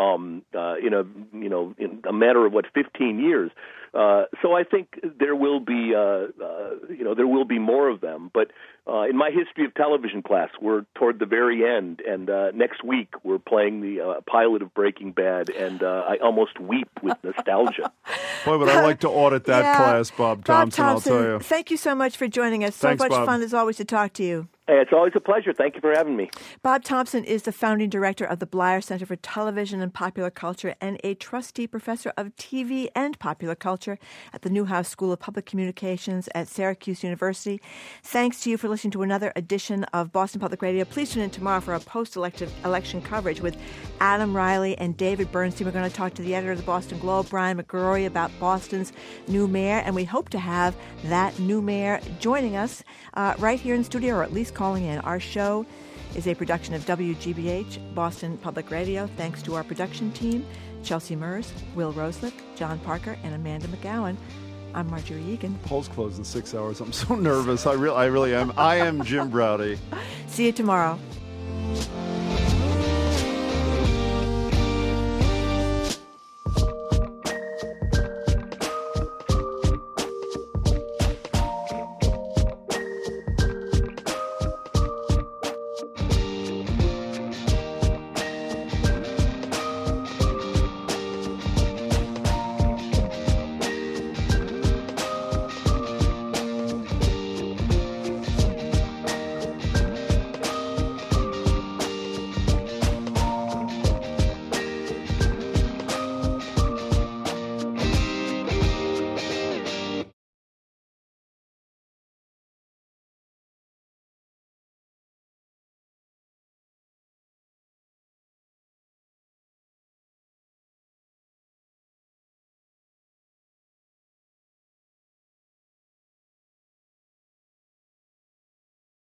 in a matter of 15 years. So I think there will be more of them. But in my history of television class, we're toward the very end, and next week we're playing the pilot of Breaking Bad, and I almost weep with nostalgia. Boy, but I'd like to audit that class, Bob Thompson, I'll tell you. Thank you so much for joining us. Thanks, so much Bob. Fun as always to talk to you. Hey, it's always a pleasure. Thank you for having me. Bob Thompson is the founding director of the Bleier Center for Television and Popular Culture and a trustee professor of TV and popular culture at the Newhouse School of Public Communications at Syracuse University. Thanks to you for listening to another edition of Boston Public Radio. Please tune in tomorrow for a post-election coverage with Adam Riley and David Bernstein. We're going to talk to the editor of the Boston Globe, Brian McGrory, about Boston's new mayor, and we hope to have that new mayor joining us right here in studio, or at least calling in. Our show is a production of WGBH, Boston Public Radio. Thanks to our production team, Chelsea Mers, Will Roslick, John Parker, and Amanda McGowan. I'm Marjorie Egan. Polls close in 6 hours. I'm so nervous. I really am. I am Jim Braude. See you tomorrow.